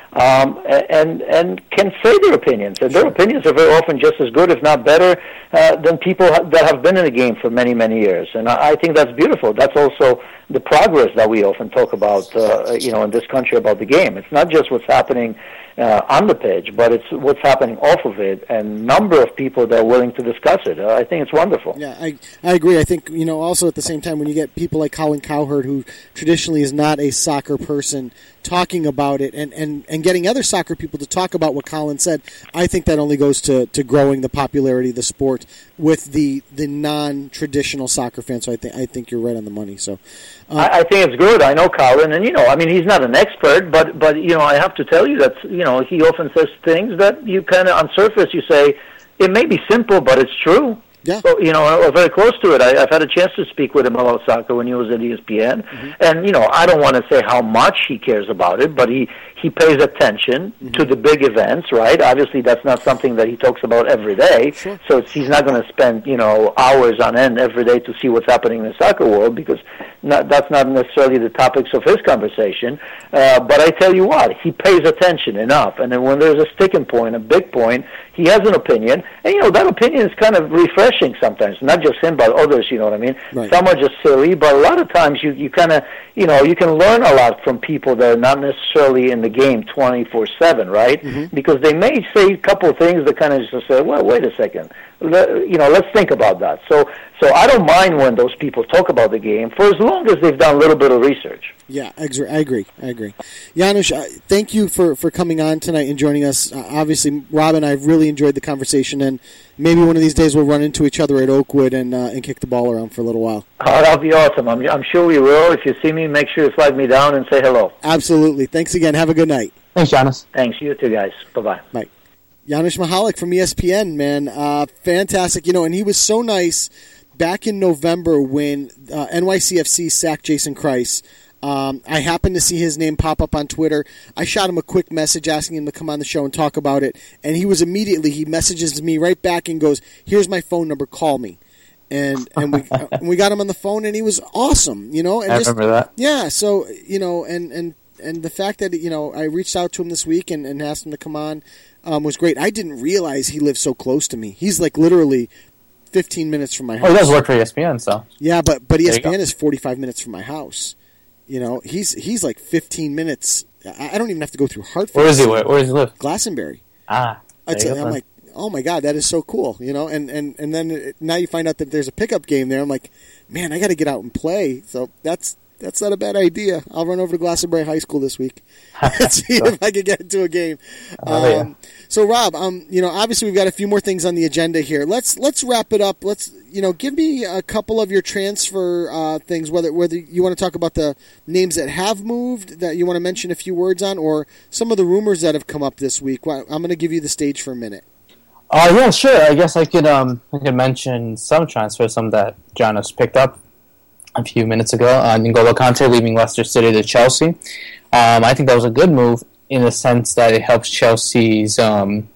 um, and and can say their opinions. And their opinions are very often just as good, if not better, uh, than people that have been in the game for many, many years. And I, I think that's beautiful. That's also the progress that we often talk about, uh, you know, in this country about the game. It's not just what's happening uh, on the pitch, but it's what's happening off of it, and number of people that are willing to discuss it. Uh, I think it's wonderful. Yeah, I I agree. I think, you know, also at the same time, when you get people like Colin Cowherd, who traditionally is not a soccer person, talking about it and, and, and getting other soccer people to talk about what Colin said, I think that only goes to, to growing the popularity of the sport with the the non-traditional soccer fans. So I think I think you're right on the money. So uh, I, I think it's good. I know Colin, and you know, I mean, he's not an expert, but but you know, I have to tell you that you know he often says things that you kind of on surface you say it may be simple, but it's true. Yeah. So, you know, we're very close to it. I, I've had a chance to speak with him about soccer when he was at E S P N. Mm-hmm. And, you know, I don't want to say how much he cares about it, but he, he pays attention mm-hmm. to the big events, right? Obviously, that's not something that he talks about every day. Sure. So it's, he's not going to spend, you know, hours on end every day to see what's happening in the soccer world because not, that's not necessarily the topics of his conversation. Uh, but I tell you what, he pays attention enough. And then when there's a sticking point, a big point, he has an opinion. And, you know, that opinion is kind of refreshing sometimes. Not just him, but others, you know what I mean? Right. Some are just silly, but a lot of times you, you kind of, you know, you can learn a lot from people that are not necessarily in the game twenty-four seven, right? Mm-hmm. Because they may say a couple of things that kind of just say, well, wait a second. Let, you know, let's think about that. So, so I don't mind when those people talk about the game for as long as they've done a little bit of research. Yeah, I agree. I agree. Janusz, uh, thank you for, for coming on tonight and joining us. Uh, obviously, Rob and I have really enjoyed the conversation, and maybe one of these days we'll run into each other at Oakwood and uh, and kick the ball around for a little while. Oh, that'll be awesome. I'm, I'm sure we will. If you see me, make sure you flag me down and say hello. Absolutely. Thanks again. Have a good night. Thanks, Janusz. Thanks. You too, guys. Bye-bye. Bye. Janusz Michalek from E S P N, man. Uh, fantastic. You know, and he was so nice back in November when uh, N Y C F C sacked Jason Kreis. Um, I happened to see his name pop up on Twitter. I shot him a quick message asking him to come on the show and talk about it. And he was immediately, he messages me right back and goes, here's my phone number, call me. And and we uh, we got him on the phone, and he was awesome, you know. And I just, remember that. Yeah, so, you know, and, and, and the fact that, you know, I reached out to him this week and, and asked him to come on um, was great. I didn't realize he lived so close to me. He's like literally fifteen minutes from my house. Oh, he does work for E S P N, so. Yeah, but, but E S P N is forty-five minutes from my house. You know, he's he's like fifteen minutes. I don't even have to go through Hartford. Where is he? Where, where does he live? Glastonbury. Ah. I tell you, I'm like, oh my God, that is so cool. You know, and, and, and then it, now you find out that there's a pickup game there. I'm like, man, I got to get out and play. So that's that's not a bad idea. I'll run over to Glastonbury High School this week and see if I can get into a game. Oh, um, yeah. So Rob, um, you know, obviously we've got a few more things on the agenda here. Let's let's wrap it up. Let's you know, give me a couple of your transfer uh, things. Whether whether you want to talk about the names that have moved that you want to mention a few words on, or some of the rumors that have come up this week. I'm going to give you the stage for a minute. Oh uh, yeah, sure. I guess I could um I could mention some transfers, some that Janusz picked up a few minutes ago. Uh, N'Golo Kante leaving Leicester City to Chelsea. Um, I think that was a good move in the sense that it helps Chelsea's. Um,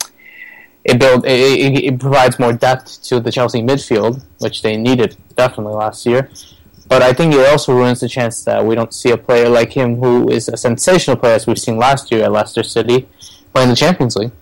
it build it, it, it provides more depth to the Chelsea midfield, which they needed definitely last year. But I think it also ruins the chance that we don't see a player like him, who is a sensational player as we've seen last year at Leicester City, play in the Champions League.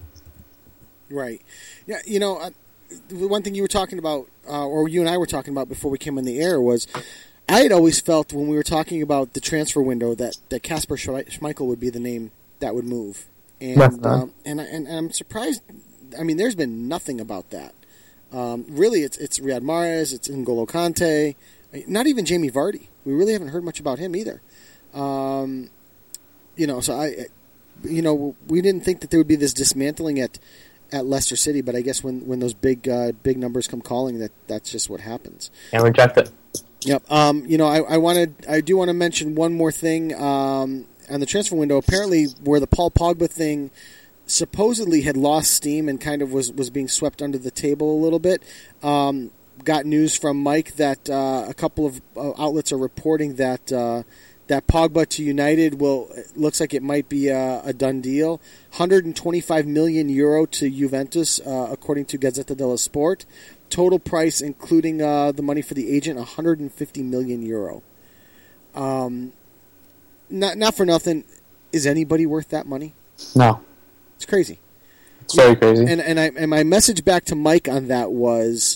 Right. Yeah. You know, uh, the one thing you were talking about, uh, or you and I were talking about before we came on the air, was I had always felt when we were talking about the transfer window that that Kasper Schmeichel would be the name that would move, and um, and, and and I'm surprised. I mean, there's been nothing about that. Um, really, it's it's Riyad Mahrez, it's N'Golo Kante, not even Jamie Vardy. We really haven't heard much about him either. Um, you know, so I, you know, we didn't think that there would be this dismantling at at Leicester City, but I guess when, when those big uh, big numbers come calling, that that's just what happens. And reject it. Yep. Um, you know, I, I wanted, I do want to mention one more thing um, on the transfer window. Apparently, where the Paul Pogba thing supposedly had lost steam and kind of was, was being swept under the table a little bit. Um, got news from Mike that uh, a couple of uh, outlets are reporting that uh, that Pogba to United will it looks like it might be a, a done deal. one hundred twenty-five million euro to Juventus, uh, according to Gazzetta dello Sport. Total price, including uh, the money for the agent, one hundred fifty million euro. Um, not not for nothing. Is anybody worth that money? No. It's crazy. It's very crazy. And and I and my message back to Mike on that was,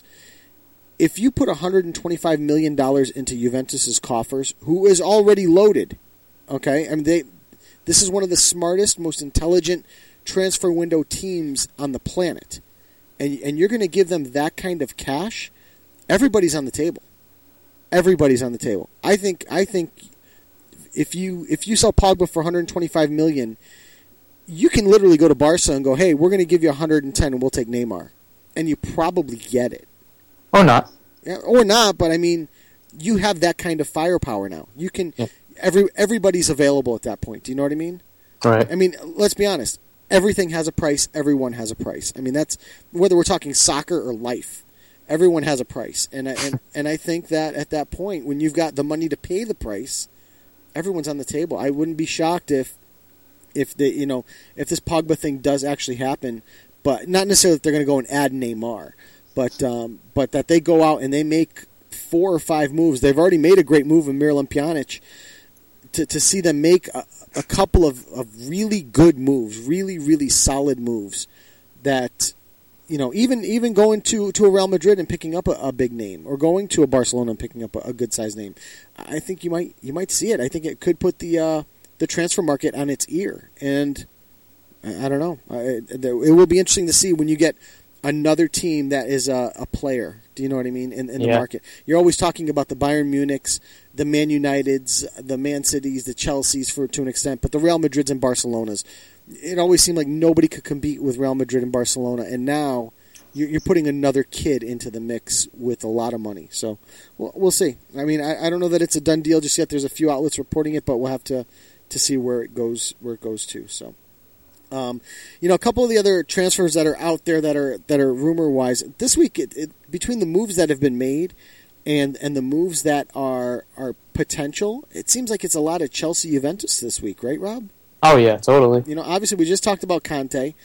if you put one hundred twenty-five million dollars into Juventus's coffers, who is already loaded, okay? I mean, they. This is one of the smartest, most intelligent transfer window teams on the planet, and and you're going to give them that kind of cash. Everybody's on the table. Everybody's on the table. I think. I think if you if you sell Pogba for one hundred twenty-five million dollars, you can literally go to Barca and go, "Hey, we're going to give you one hundred ten, and we'll take Neymar," and you probably get it. Or not. Yeah, or not, but I mean, you have that kind of firepower now. You can. Yeah. Every everybody's available at that point. Do you know what I mean? Right. I mean, let's be honest. Everything has a price. Everyone has a price. I mean, that's whether we're talking soccer or life. Everyone has a price, and I, and and I think that at that point, when you've got the money to pay the price, everyone's on the table. I wouldn't be shocked if if the you know if this Pogba thing does actually happen, but not necessarily that they're going to go and add Neymar, but um, but that they go out and they make four or five moves. They've already made a great move in Miralem Pjanic. To, to see them make a, a couple of, of really good moves, really, really solid moves that, you know, even even going to, to a Real Madrid and picking up a, a big name, or going to a Barcelona and picking up a, a good-sized name, I think you might you might see it. I think it could put the uh, the transfer market on its ear. And I, I don't know. I, it, it will be interesting to see when you get another team that is a, a player. Do you know what I mean? In, in the yeah. market, you're always talking about the Bayern Munichs, the Man Uniteds, the Man Cities, the Chelseas, for to an extent, but the Real Madrids and Barcelonas. It always seemed like nobody could compete with Real Madrid and Barcelona, and now you're, you're putting another kid into the mix with a lot of money. So we'll, we'll see. I mean, I, I don't know that it's a done deal just yet. There's a few outlets reporting it, but we'll have to to see where it goes where it goes to. So. Um, you know, a couple of the other transfers that are out there that are that are rumor wise this week, it, it, between the moves that have been made and and the moves that are are potential, it seems like it's a lot of Chelsea Juventus this week, right, Rob? Oh yeah, totally. You know, obviously we just talked about Conte.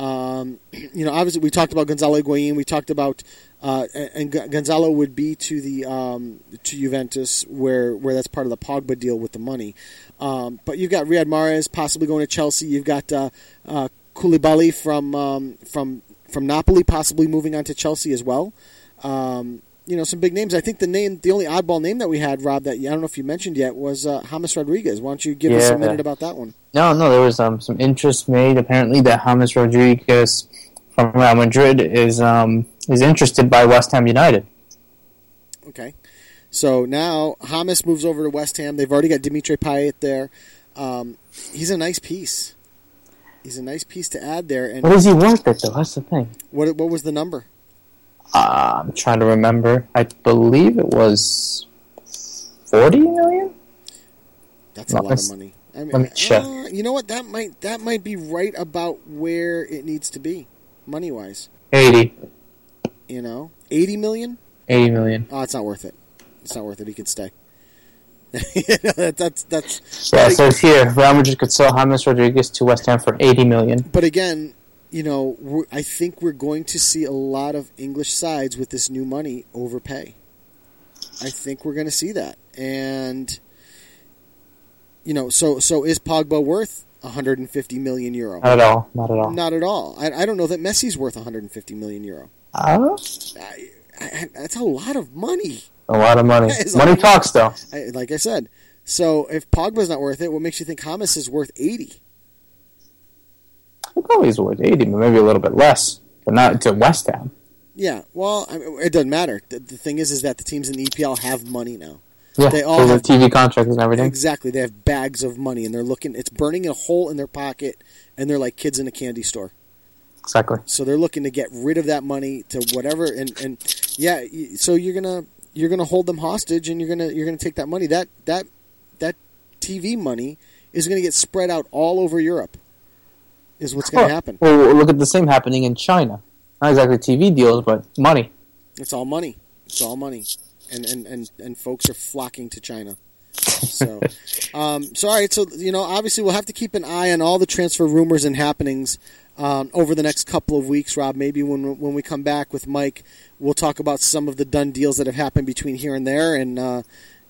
Um, you know, obviously we talked about Gonzalo Higuain. We talked about uh, and Gonzalo would be to the um, to Juventus, where where that's part of the Pogba deal with the money. Um, but you've got Riyad Mahrez possibly going to Chelsea. You've got uh, uh, Koulibaly from um, from from Napoli possibly moving on to Chelsea as well. Um, you know, some big names. I think the name, the only oddball name that we had, Rob, that I don't know if you mentioned yet, was uh, James Rodriguez. Why don't you give yeah. us a minute about that one? No, no, there was um, some interest made apparently that James Rodriguez from Real Madrid is um, is interested by West Ham United. Okay. So now James moves over to West Ham. They've already got Dimitri Payet there. Um, he's a nice piece. He's a nice piece to add there. And what is he worth it though? That's the thing. What what was the number? Uh, I'm trying to remember. I believe it was forty million. That's a no, lot of money. I mean, let me check. Uh, you know what? That might that might be right about where it needs to be, money wise. Eighty. You know, eighty million. Eighty million. Oh, it's not worth it. It's not worth it. He could stay. that, that's that's. Yeah, it says here Real Madrid could sell James Rodriguez to West Ham for eighty million. But again, you know, we're, I think we're going to see a lot of English sides with this new money overpay. I think we're going to see that, and you know, so so is Pogba worth one hundred fifty million euro? Not at all. Not at all. Not at all. I, I don't know that Messi's worth one hundred fifty million euro. Uh, I, I, that's a lot of money. A lot of money. Money talks, though. I, like I said. So if Pogba's not worth it, what makes you think James is worth eighty? I thought he's worth eighty, but maybe a little bit less, but not to West Ham. Yeah, well, I mean, it doesn't matter. The, the thing is, is that the teams in the E P L have money now. Yeah, they all so have the T V contracts and everything. Exactly, they have bags of money, and they're looking. It's burning a hole in their pocket, and they're like kids in a candy store. Exactly. So they're looking to get rid of that money to whatever, and, and yeah, so you're gonna you're gonna hold them hostage, and you're gonna you're gonna take that money. That that that T V money is gonna get spread out all over Europe. Is what's gonna well, happen. Well, look at the same happening in China. Not exactly T V deals, but money. It's all money. It's all money, and and, and, and folks are flocking to China. So, um, so all right. So you know, obviously, we'll have to keep an eye on all the transfer rumors and happenings um, over the next couple of weeks. Rob, maybe when when we come back with Mike, we'll talk about some of the done deals that have happened between here and there, and uh,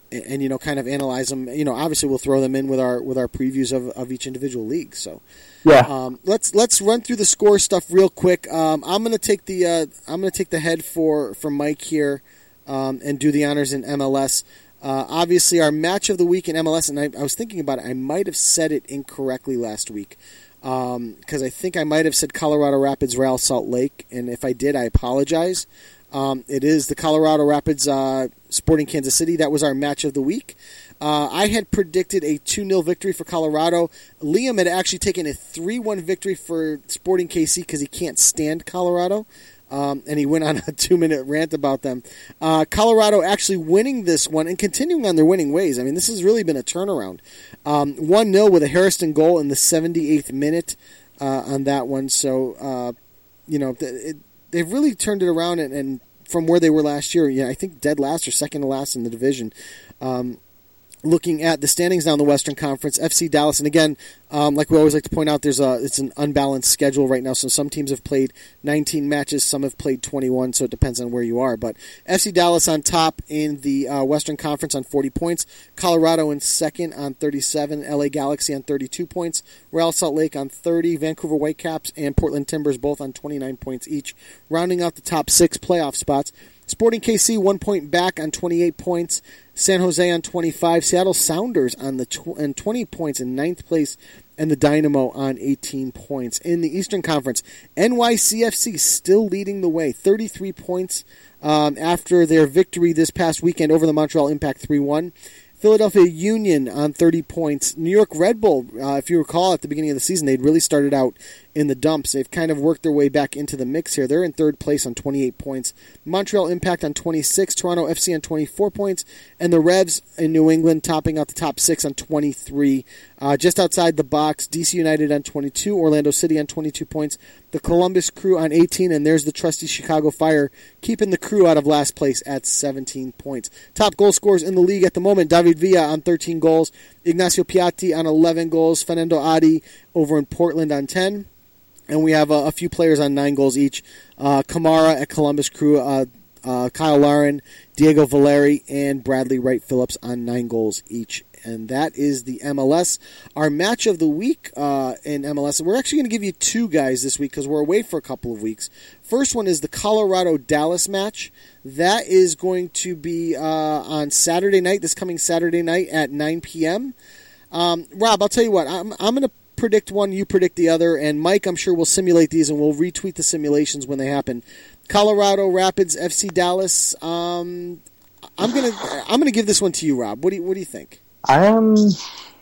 and, and you know, kind of analyze them. You know, obviously we'll throw them in with our with our previews of, of each individual league. So, yeah, um, let's let's run through the score stuff real quick. Um, I'm gonna take the uh, I'm gonna take the head for for Mike here, um, and do the honors in M L S. Uh, obviously, our match of the week in M L S, and I, I was thinking about it. I might have said it incorrectly last week because um, I think I might have said Colorado Rapids Real Salt Lake, and if I did, I apologize. Um, it is the Colorado Rapids uh, Sporting Kansas City. That was our match of the week. Uh, I had predicted a two nil victory for Colorado. Liam had actually taken a three one victory for Sporting K C because he can't stand Colorado. Um, and he went on a two-minute rant about them. Uh, Colorado actually winning this one and continuing on their winning ways. I mean, this has really been a turnaround. Um, one nil with a Harrison goal in the seventy-eighth minute uh, on that one. So, uh, you know, it, they've really turned it around, and, and from where they were last year, yeah, I think dead last or second to last in the division. Um, looking at the standings now in the Western Conference, F C Dallas, and again, um, like we always like to point out, there's a it's an unbalanced schedule right now. So some teams have played nineteen matches, some have played twenty-one. So it depends on where you are. But F C Dallas on top in the uh, Western Conference on forty points. Colorado in second on thirty-seven. L A Galaxy on thirty-two points. Real Salt Lake on thirty. Vancouver Whitecaps and Portland Timbers both on twenty-nine points each, rounding out the top six playoff spots. Sporting K C one point back on twenty-eight points. San Jose on twenty-five. Seattle Sounders on the tw- and twenty points in ninth place, and the Dynamo on eighteen points. In the Eastern Conference, N Y C F C still leading the way, thirty-three points um, after their victory this past weekend over the Montreal Impact three one. Philadelphia Union on thirty points. New York Red Bull, uh, if you recall, at the beginning of the season, they'd really started out in the dumps. They've kind of worked their way back into the mix here. They're in third place on twenty-eight points. Montreal Impact on twenty-six. Toronto F C on twenty-four points. And the Revs in New England topping out the top six on twenty-three. Uh, just outside the box, D C United on twenty-two. Orlando City on twenty-two points. The Columbus Crew on eighteen. And there's the trusty Chicago Fire keeping the Crew out of last place at seventeen points. Top goal scorers in the league at the moment, David Villa on thirteen goals. Ignacio Piatti on eleven goals. Fernando Adi over in Portland on ten. And we have uh, a few players on nine goals each. Uh, Kamara at Columbus Crew, uh, uh, Kyle Larin, Diego Valeri, and Bradley Wright Phillips on nine goals each. And that is the M L S. Our match of the week uh, in M L S, and we're actually going to give you two guys this week because we're away for a couple of weeks. First one is the Colorado-Dallas match. That is going to be uh, on Saturday night, this coming Saturday night at nine p.m. Um, Rob, I'll tell you what, I'm, I'm going to predict one, you predict the other, and Mike, I'm sure, will simulate these, and we'll retweet the simulations when they happen. Colorado Rapids, F C Dallas. Um, I'm gonna I'm gonna give this one to you, Rob. What do you, what do you think? I am. Um,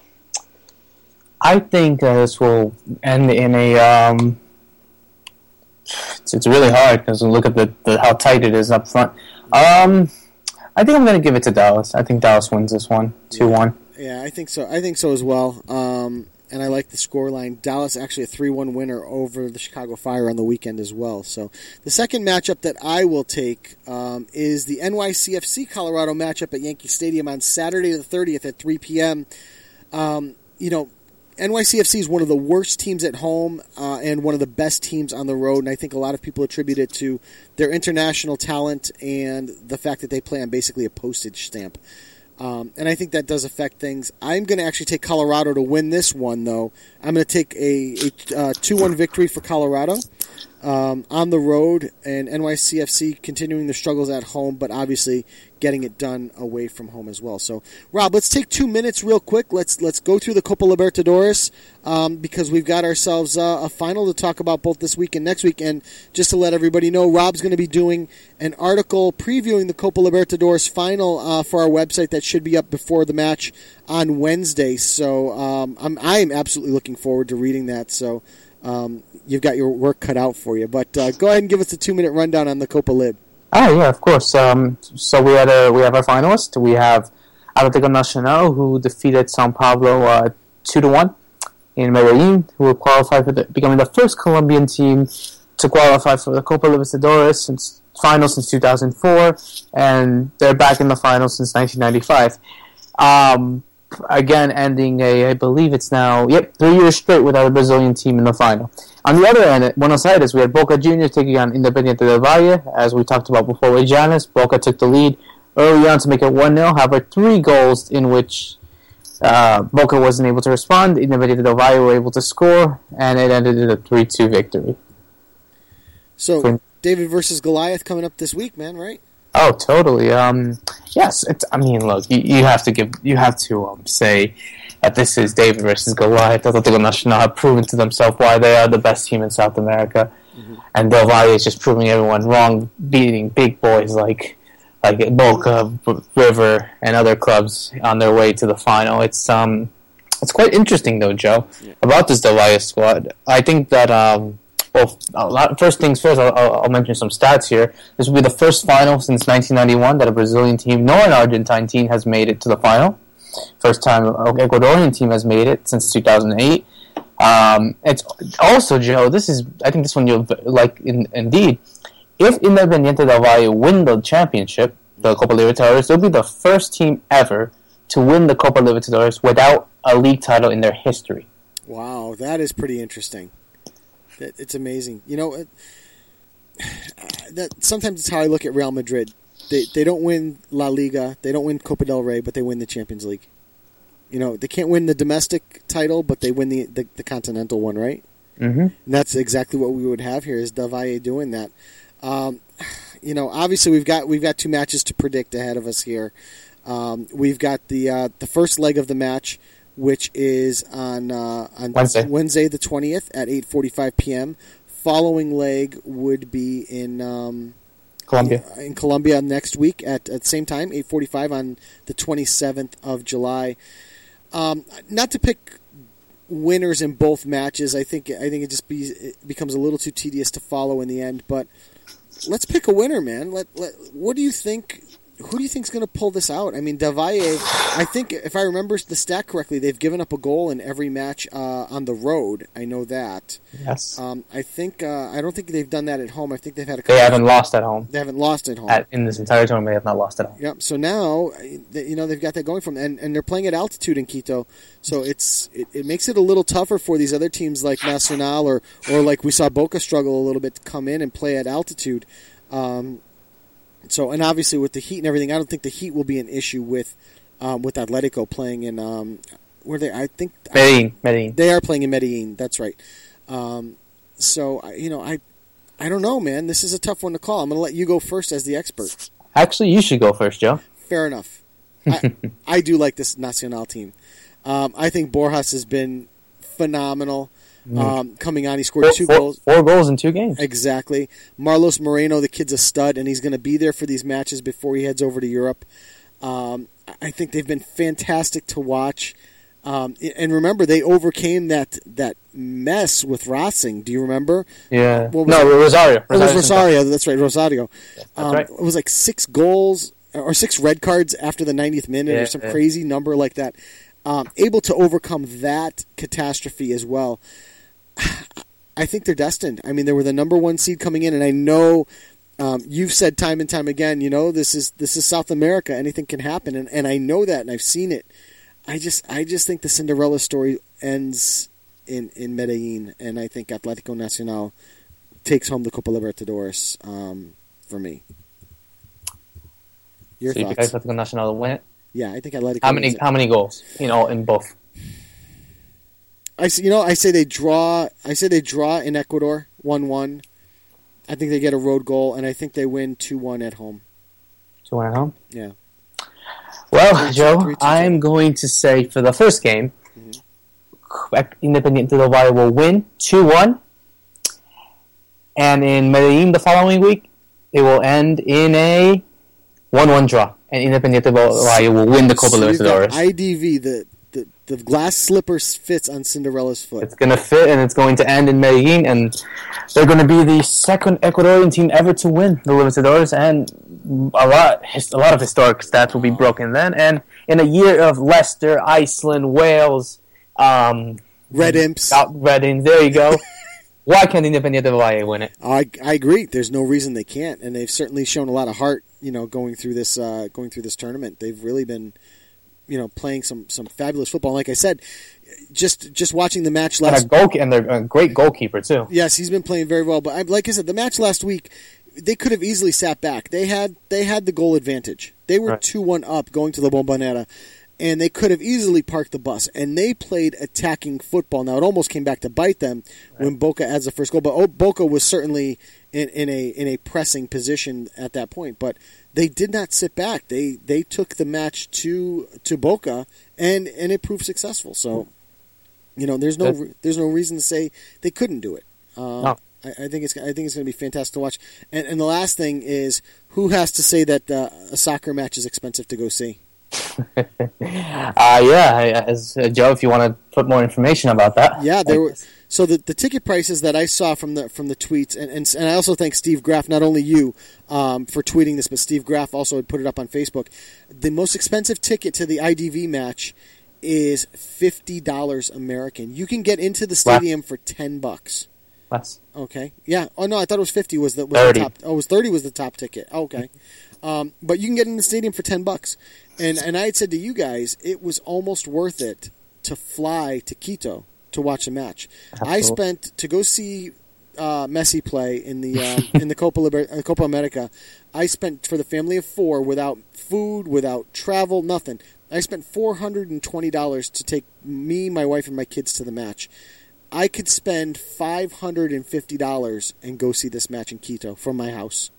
I think uh, this will end in a. Um, it's, it's really hard because look at the, the how tight it is up front. Um, I think I'm going to give it to Dallas. I think Dallas wins this one, two one. Yeah, I think so. I think so as well. Um, and I like the scoreline. Dallas actually a three one winner over the Chicago Fire on the weekend as well. So the second matchup that I will take um, is the N Y C F C Colorado matchup at Yankee Stadium on Saturday the thirtieth at three p.m. Um, you know, N Y C F C is one of the worst teams at home uh, and one of the best teams on the road, and I think a lot of people attribute it to their international talent and the fact that they play on basically a postage stamp. Um, and I think that does affect things. I'm going to actually take Colorado to win this one, though. I'm going to take a, a uh, two one victory for Colorado um, on the road, and N Y C F C continuing their struggles at home, but obviously getting it done away from home as well. So, Rob, let's take two minutes real quick. Let's let's go through the Copa Libertadores um, because we've got ourselves uh, a final to talk about both this week and next week. And just to let everybody know, Rob's going to be doing an article previewing the Copa Libertadores final uh, for our website that should be up before the match on Wednesday. So um, I'm I'm absolutely looking forward to reading that. So um, you've got your work cut out for you. But uh, go ahead and give us a two-minute rundown on the Copa Lib. Oh yeah, of course. Um, so we had a we have our finalists. We have Atlético Nacional, who defeated São Paulo uh, two to one in Medellin, who will qualify for the, becoming the first Colombian team to qualify for the Copa Libertadores since final since two thousand four, and they're back in the final since nineteen ninety-five. Um, again, ending a I believe it's now yep three years straight without a Brazilian team in the final. On the other end, at Buenos Aires, we had Boca Juniors taking on Independiente del Valle. As we talked about before with Giannis, Boca took the lead early on to make it one nil. However, three goals in which uh, Boca wasn't able to respond. Independiente del Valle were able to score, and it ended in a three two victory. So, For, David versus Goliath coming up this week, man, right? Oh, totally. Um, yes, it's, I mean, look, you, you have to give, you have to um, say that this is David versus Goliath. Atlético Nacional have proven to themselves why they are the best team in South America, mm-hmm. and Del Valle is just proving everyone wrong, beating big boys like like Boca, River, and other clubs on their way to the final. It's um, it's quite interesting though, Joe, yeah. about this Del Valle squad. I think that um. Well, a lot, first things first, I'll, I'll mention some stats here. This will be the first final since nineteen ninety-one that a Brazilian team nor an Argentine team has made it to the final. First time an Ecuadorian team has made it since two thousand eight. Um, it's also, Joe, this is, I think this one you'll like in, indeed. If Independiente del Valle win the championship, the Copa Libertadores, they'll be the first team ever to win the Copa Libertadores without a league title in their history. Wow, that is pretty interesting. It's amazing. You know, that sometimes it's how I look at Real Madrid. They they don't win La Liga, they don't win Copa del Rey, but they win the Champions League. You know, they can't win the domestic title, but they win the, the, the continental one, right? Mm-hmm. And that's exactly what we would have here, is Del Valle doing that. Um, you know, obviously we've got we've got two matches to predict ahead of us here. Um, we've got the uh, the first leg of the match, which is on uh, on Wednesday. Wednesday the twentieth at eight forty-five p.m. Following leg would be in um, Colombia. In, in Colombia next week at, at the same time, eight forty-five on the twenty-seventh of July. Um, not to pick winners in both matches. I think I think it just be, it becomes a little too tedious to follow in the end. But let's pick a winner, man. Let, let what do you think? Who do you think is going to pull this out? I mean, Del Valle, I think, if I remember the stat correctly, they've given up a goal in every match uh, on the road. I know that. Yes. Um, I think, uh, I don't think they've done that at home. I think they've had a couple. They haven't lost at home. They haven't lost at home. At, in this entire tournament, they have not lost at home. Yep. So now, you know, they've got that going for them. And, and they're playing at altitude in Quito. So it's it, it makes it a little tougher for these other teams like Nacional or, or like we saw Boca struggle a little bit to come in and play at altitude. Um So, and obviously with the heat and everything, I don't think the heat will be an issue with um, with Atletico playing in um, where they. I think Medellin. Medellin. They are playing in Medellin. That's right. Um, so, you know, I I don't know, man. This is a tough one to call. I'm going to let you go first as the expert. Actually, you should go first, Joe. Fair enough. I, I do like this Nacional team. Um, I think Borjas has been phenomenal. Um, coming on, he scored four, two four, goals. Four goals in two games. Exactly. Marlos Moreno, the kid's a stud, and he's going to be there for these matches before he heads over to Europe. Um, I think they've been fantastic to watch. Um, and remember, they overcame that that mess with Racing. Do you remember? Yeah. What was no, it? Rosario. It was Rosario. That's right, Rosario. That's um, right. It was like six goals or six red cards after the ninetieth minute yeah, or some yeah. crazy number like that. Um, able to overcome that catastrophe as well. I think they're destined. I mean, they were the number one seed coming in, and I know um, you've said time and time again, you know, this is this is South America. Anything can happen, and, and I know that, and I've seen it. I just I just think the Cinderella story ends in, in Medellin, and I think Atlético Nacional takes home the Copa Libertadores um, for me. Your so thoughts? You think Atlético Nacional will win it? Yeah, I think Atlético. How many? How many goals? You know, in both. I you know I say they draw. I say they draw in Ecuador one one. I think they get a road goal, and I think they win two one at home. Two one at home. Yeah. Well, three, Joe, three, two, I'm two. going to say for the first game, mm-hmm. Independiente del Valle will win two one, and in Medellin the following week, it will end in a one one draw, and Independiente del Valle will win the Copa so you've got Libertadores. I D V, the, the the glass slippers fits on Cinderella's foot. It's going to fit, and it's going to end in Medellin, and they're going to be the second Ecuadorian team ever to win the Libertadores, and a lot, a lot of historic stats will be broken then. And in a year of Leicester, Iceland, Wales, um, Red Imps, Red Imps, there you go. Why can't Independiente del Valle win it? I I agree. There's no reason they can't, and they've certainly shown a lot of heart. You know, going through this uh, going through this tournament, they've really been, you know, playing some, some fabulous football. Like I said, just just watching the match last. And a goal, and they're a great goalkeeper too. Yes, he's been playing very well. But I, like I said, the match last week, they could have easily sat back. They had they had the goal advantage. They were two one up going to the Bombonera, and they could have easily parked the bus. And they played attacking football. Now, it almost came back to bite them right. when Boca adds the first goal. But Boca was certainly in, in a in a pressing position at that point. But they did not sit back. They they took the match to to Boca, and, and it proved successful. So, you know, there's no Good. there's no reason to say they couldn't do it. Uh, no. I, I think it's I think it's going to be fantastic to watch. And, and the last thing is, who has to say that uh, a soccer match is expensive to go see? uh, yeah, as uh, Joe, if you want to put more information about that. Yeah, there were. So the the ticket prices that I saw from the from the tweets, and and, and I also thank Steve Graff, not only you, um, for tweeting this, but Steve Graff also had put it up on Facebook. The most expensive ticket to the I D V match is fifty dollars American. You can get into the stadium wow. for ten bucks. Less. Okay. Yeah. Oh no, I thought it was fifty. Was the, was thirty. the top? Oh, it was thirty. Was the top ticket? Okay. Um, but you can get in the stadium for ten bucks, and and I had said to you guys, it was almost worth it to fly to Quito to watch a match. Absolutely. I spent to go see uh, Messi play in the uh, in the Copa Liber- uh, Copa America. I spent for the family of four without food, without travel, nothing. I spent four hundred and twenty dollars to take me, my wife, and my kids to the match. I could spend five hundred and fifty dollars and go see this match in Quito from my house.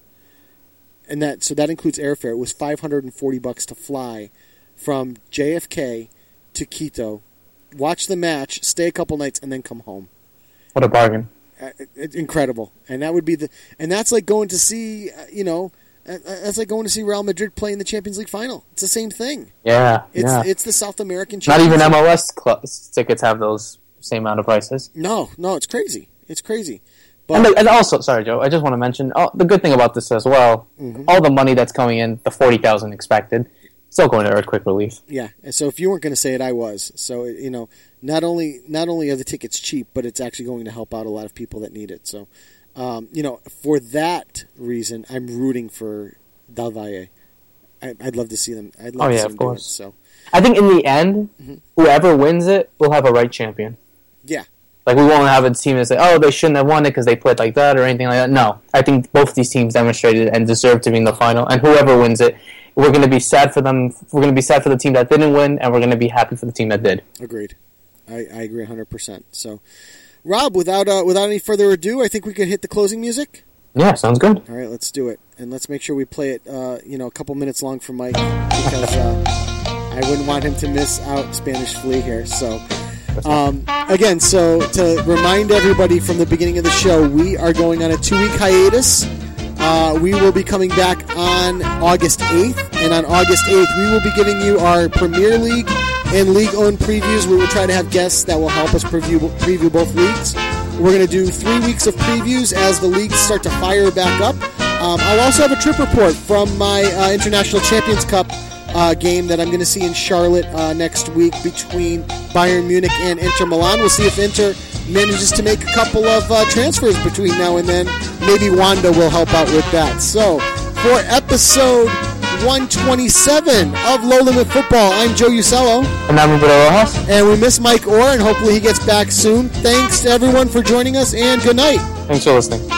And that so that includes airfare. It was five hundred and forty bucks to fly from J F K to Quito, watch the match, stay a couple nights, and then come home. What a bargain! Uh, it, it, incredible, and that would be the and that's like going to see uh, you know uh, that's like going to see Real Madrid play in the Champions League final. It's the same thing. Yeah, it's yeah. it's the South American. Not even M L S cl- tickets have those same amount of prices. No, no, it's crazy. It's crazy. But, and, the, and also, sorry, Joe, I just want to mention oh, the good thing about this as well. Mm-hmm. All the money that's coming in, the forty thousand expected, still going to earthquake relief. Yeah, and so if you weren't going to say it, I was. So you know, not only not only are the tickets cheap, but it's actually going to help out a lot of people that need it. So, um, you know, for that reason, I'm rooting for Del Valle. I, I'd love to see them. I'd love oh to yeah, see of them course. Do it, so, I think in the end, mm-hmm. whoever wins it will have a right champion. Yeah. Like, we won't have a team that say, oh, they shouldn't have won it because they played like that or anything like that. No. I think both these teams demonstrated and deserve to be in the final. And whoever wins it, we're going to be sad for them. We're going to be sad for the team that didn't win, and we're going to be happy for the team that did. Agreed. I, I agree one hundred percent. So, Rob, without uh, without any further ado, I think we could hit the closing music. Yeah, sounds good. All right, let's do it. And let's make sure we play it, uh, you know, a couple minutes long for Mike because uh, I wouldn't want him to miss out Spanish Flea here. So... Um, again, so to remind everybody from the beginning of the show, we are going on a two-week hiatus. Uh, we will be coming back on August eighth, and on August eighth, we will be giving you our Premier League and league-owned previews. We will try to have guests that will help us preview, preview both leagues. We're going to do three weeks of previews as the leagues start to fire back up. Um, I'll also have a trip report from my uh, International Champions Cup Uh, game that I'm going to see in Charlotte uh, next week between Bayern Munich and Inter Milan. We'll see if Inter manages to make a couple of uh, transfers between now and then. Maybe Wanda will help out with that. So, for episode one twenty-seven of Low Limit Football, I'm Joe Usello. And I'm Roberto Rojas. And we miss Mike Orr, and hopefully he gets back soon. Thanks to everyone for joining us, and good night. Thanks for listening.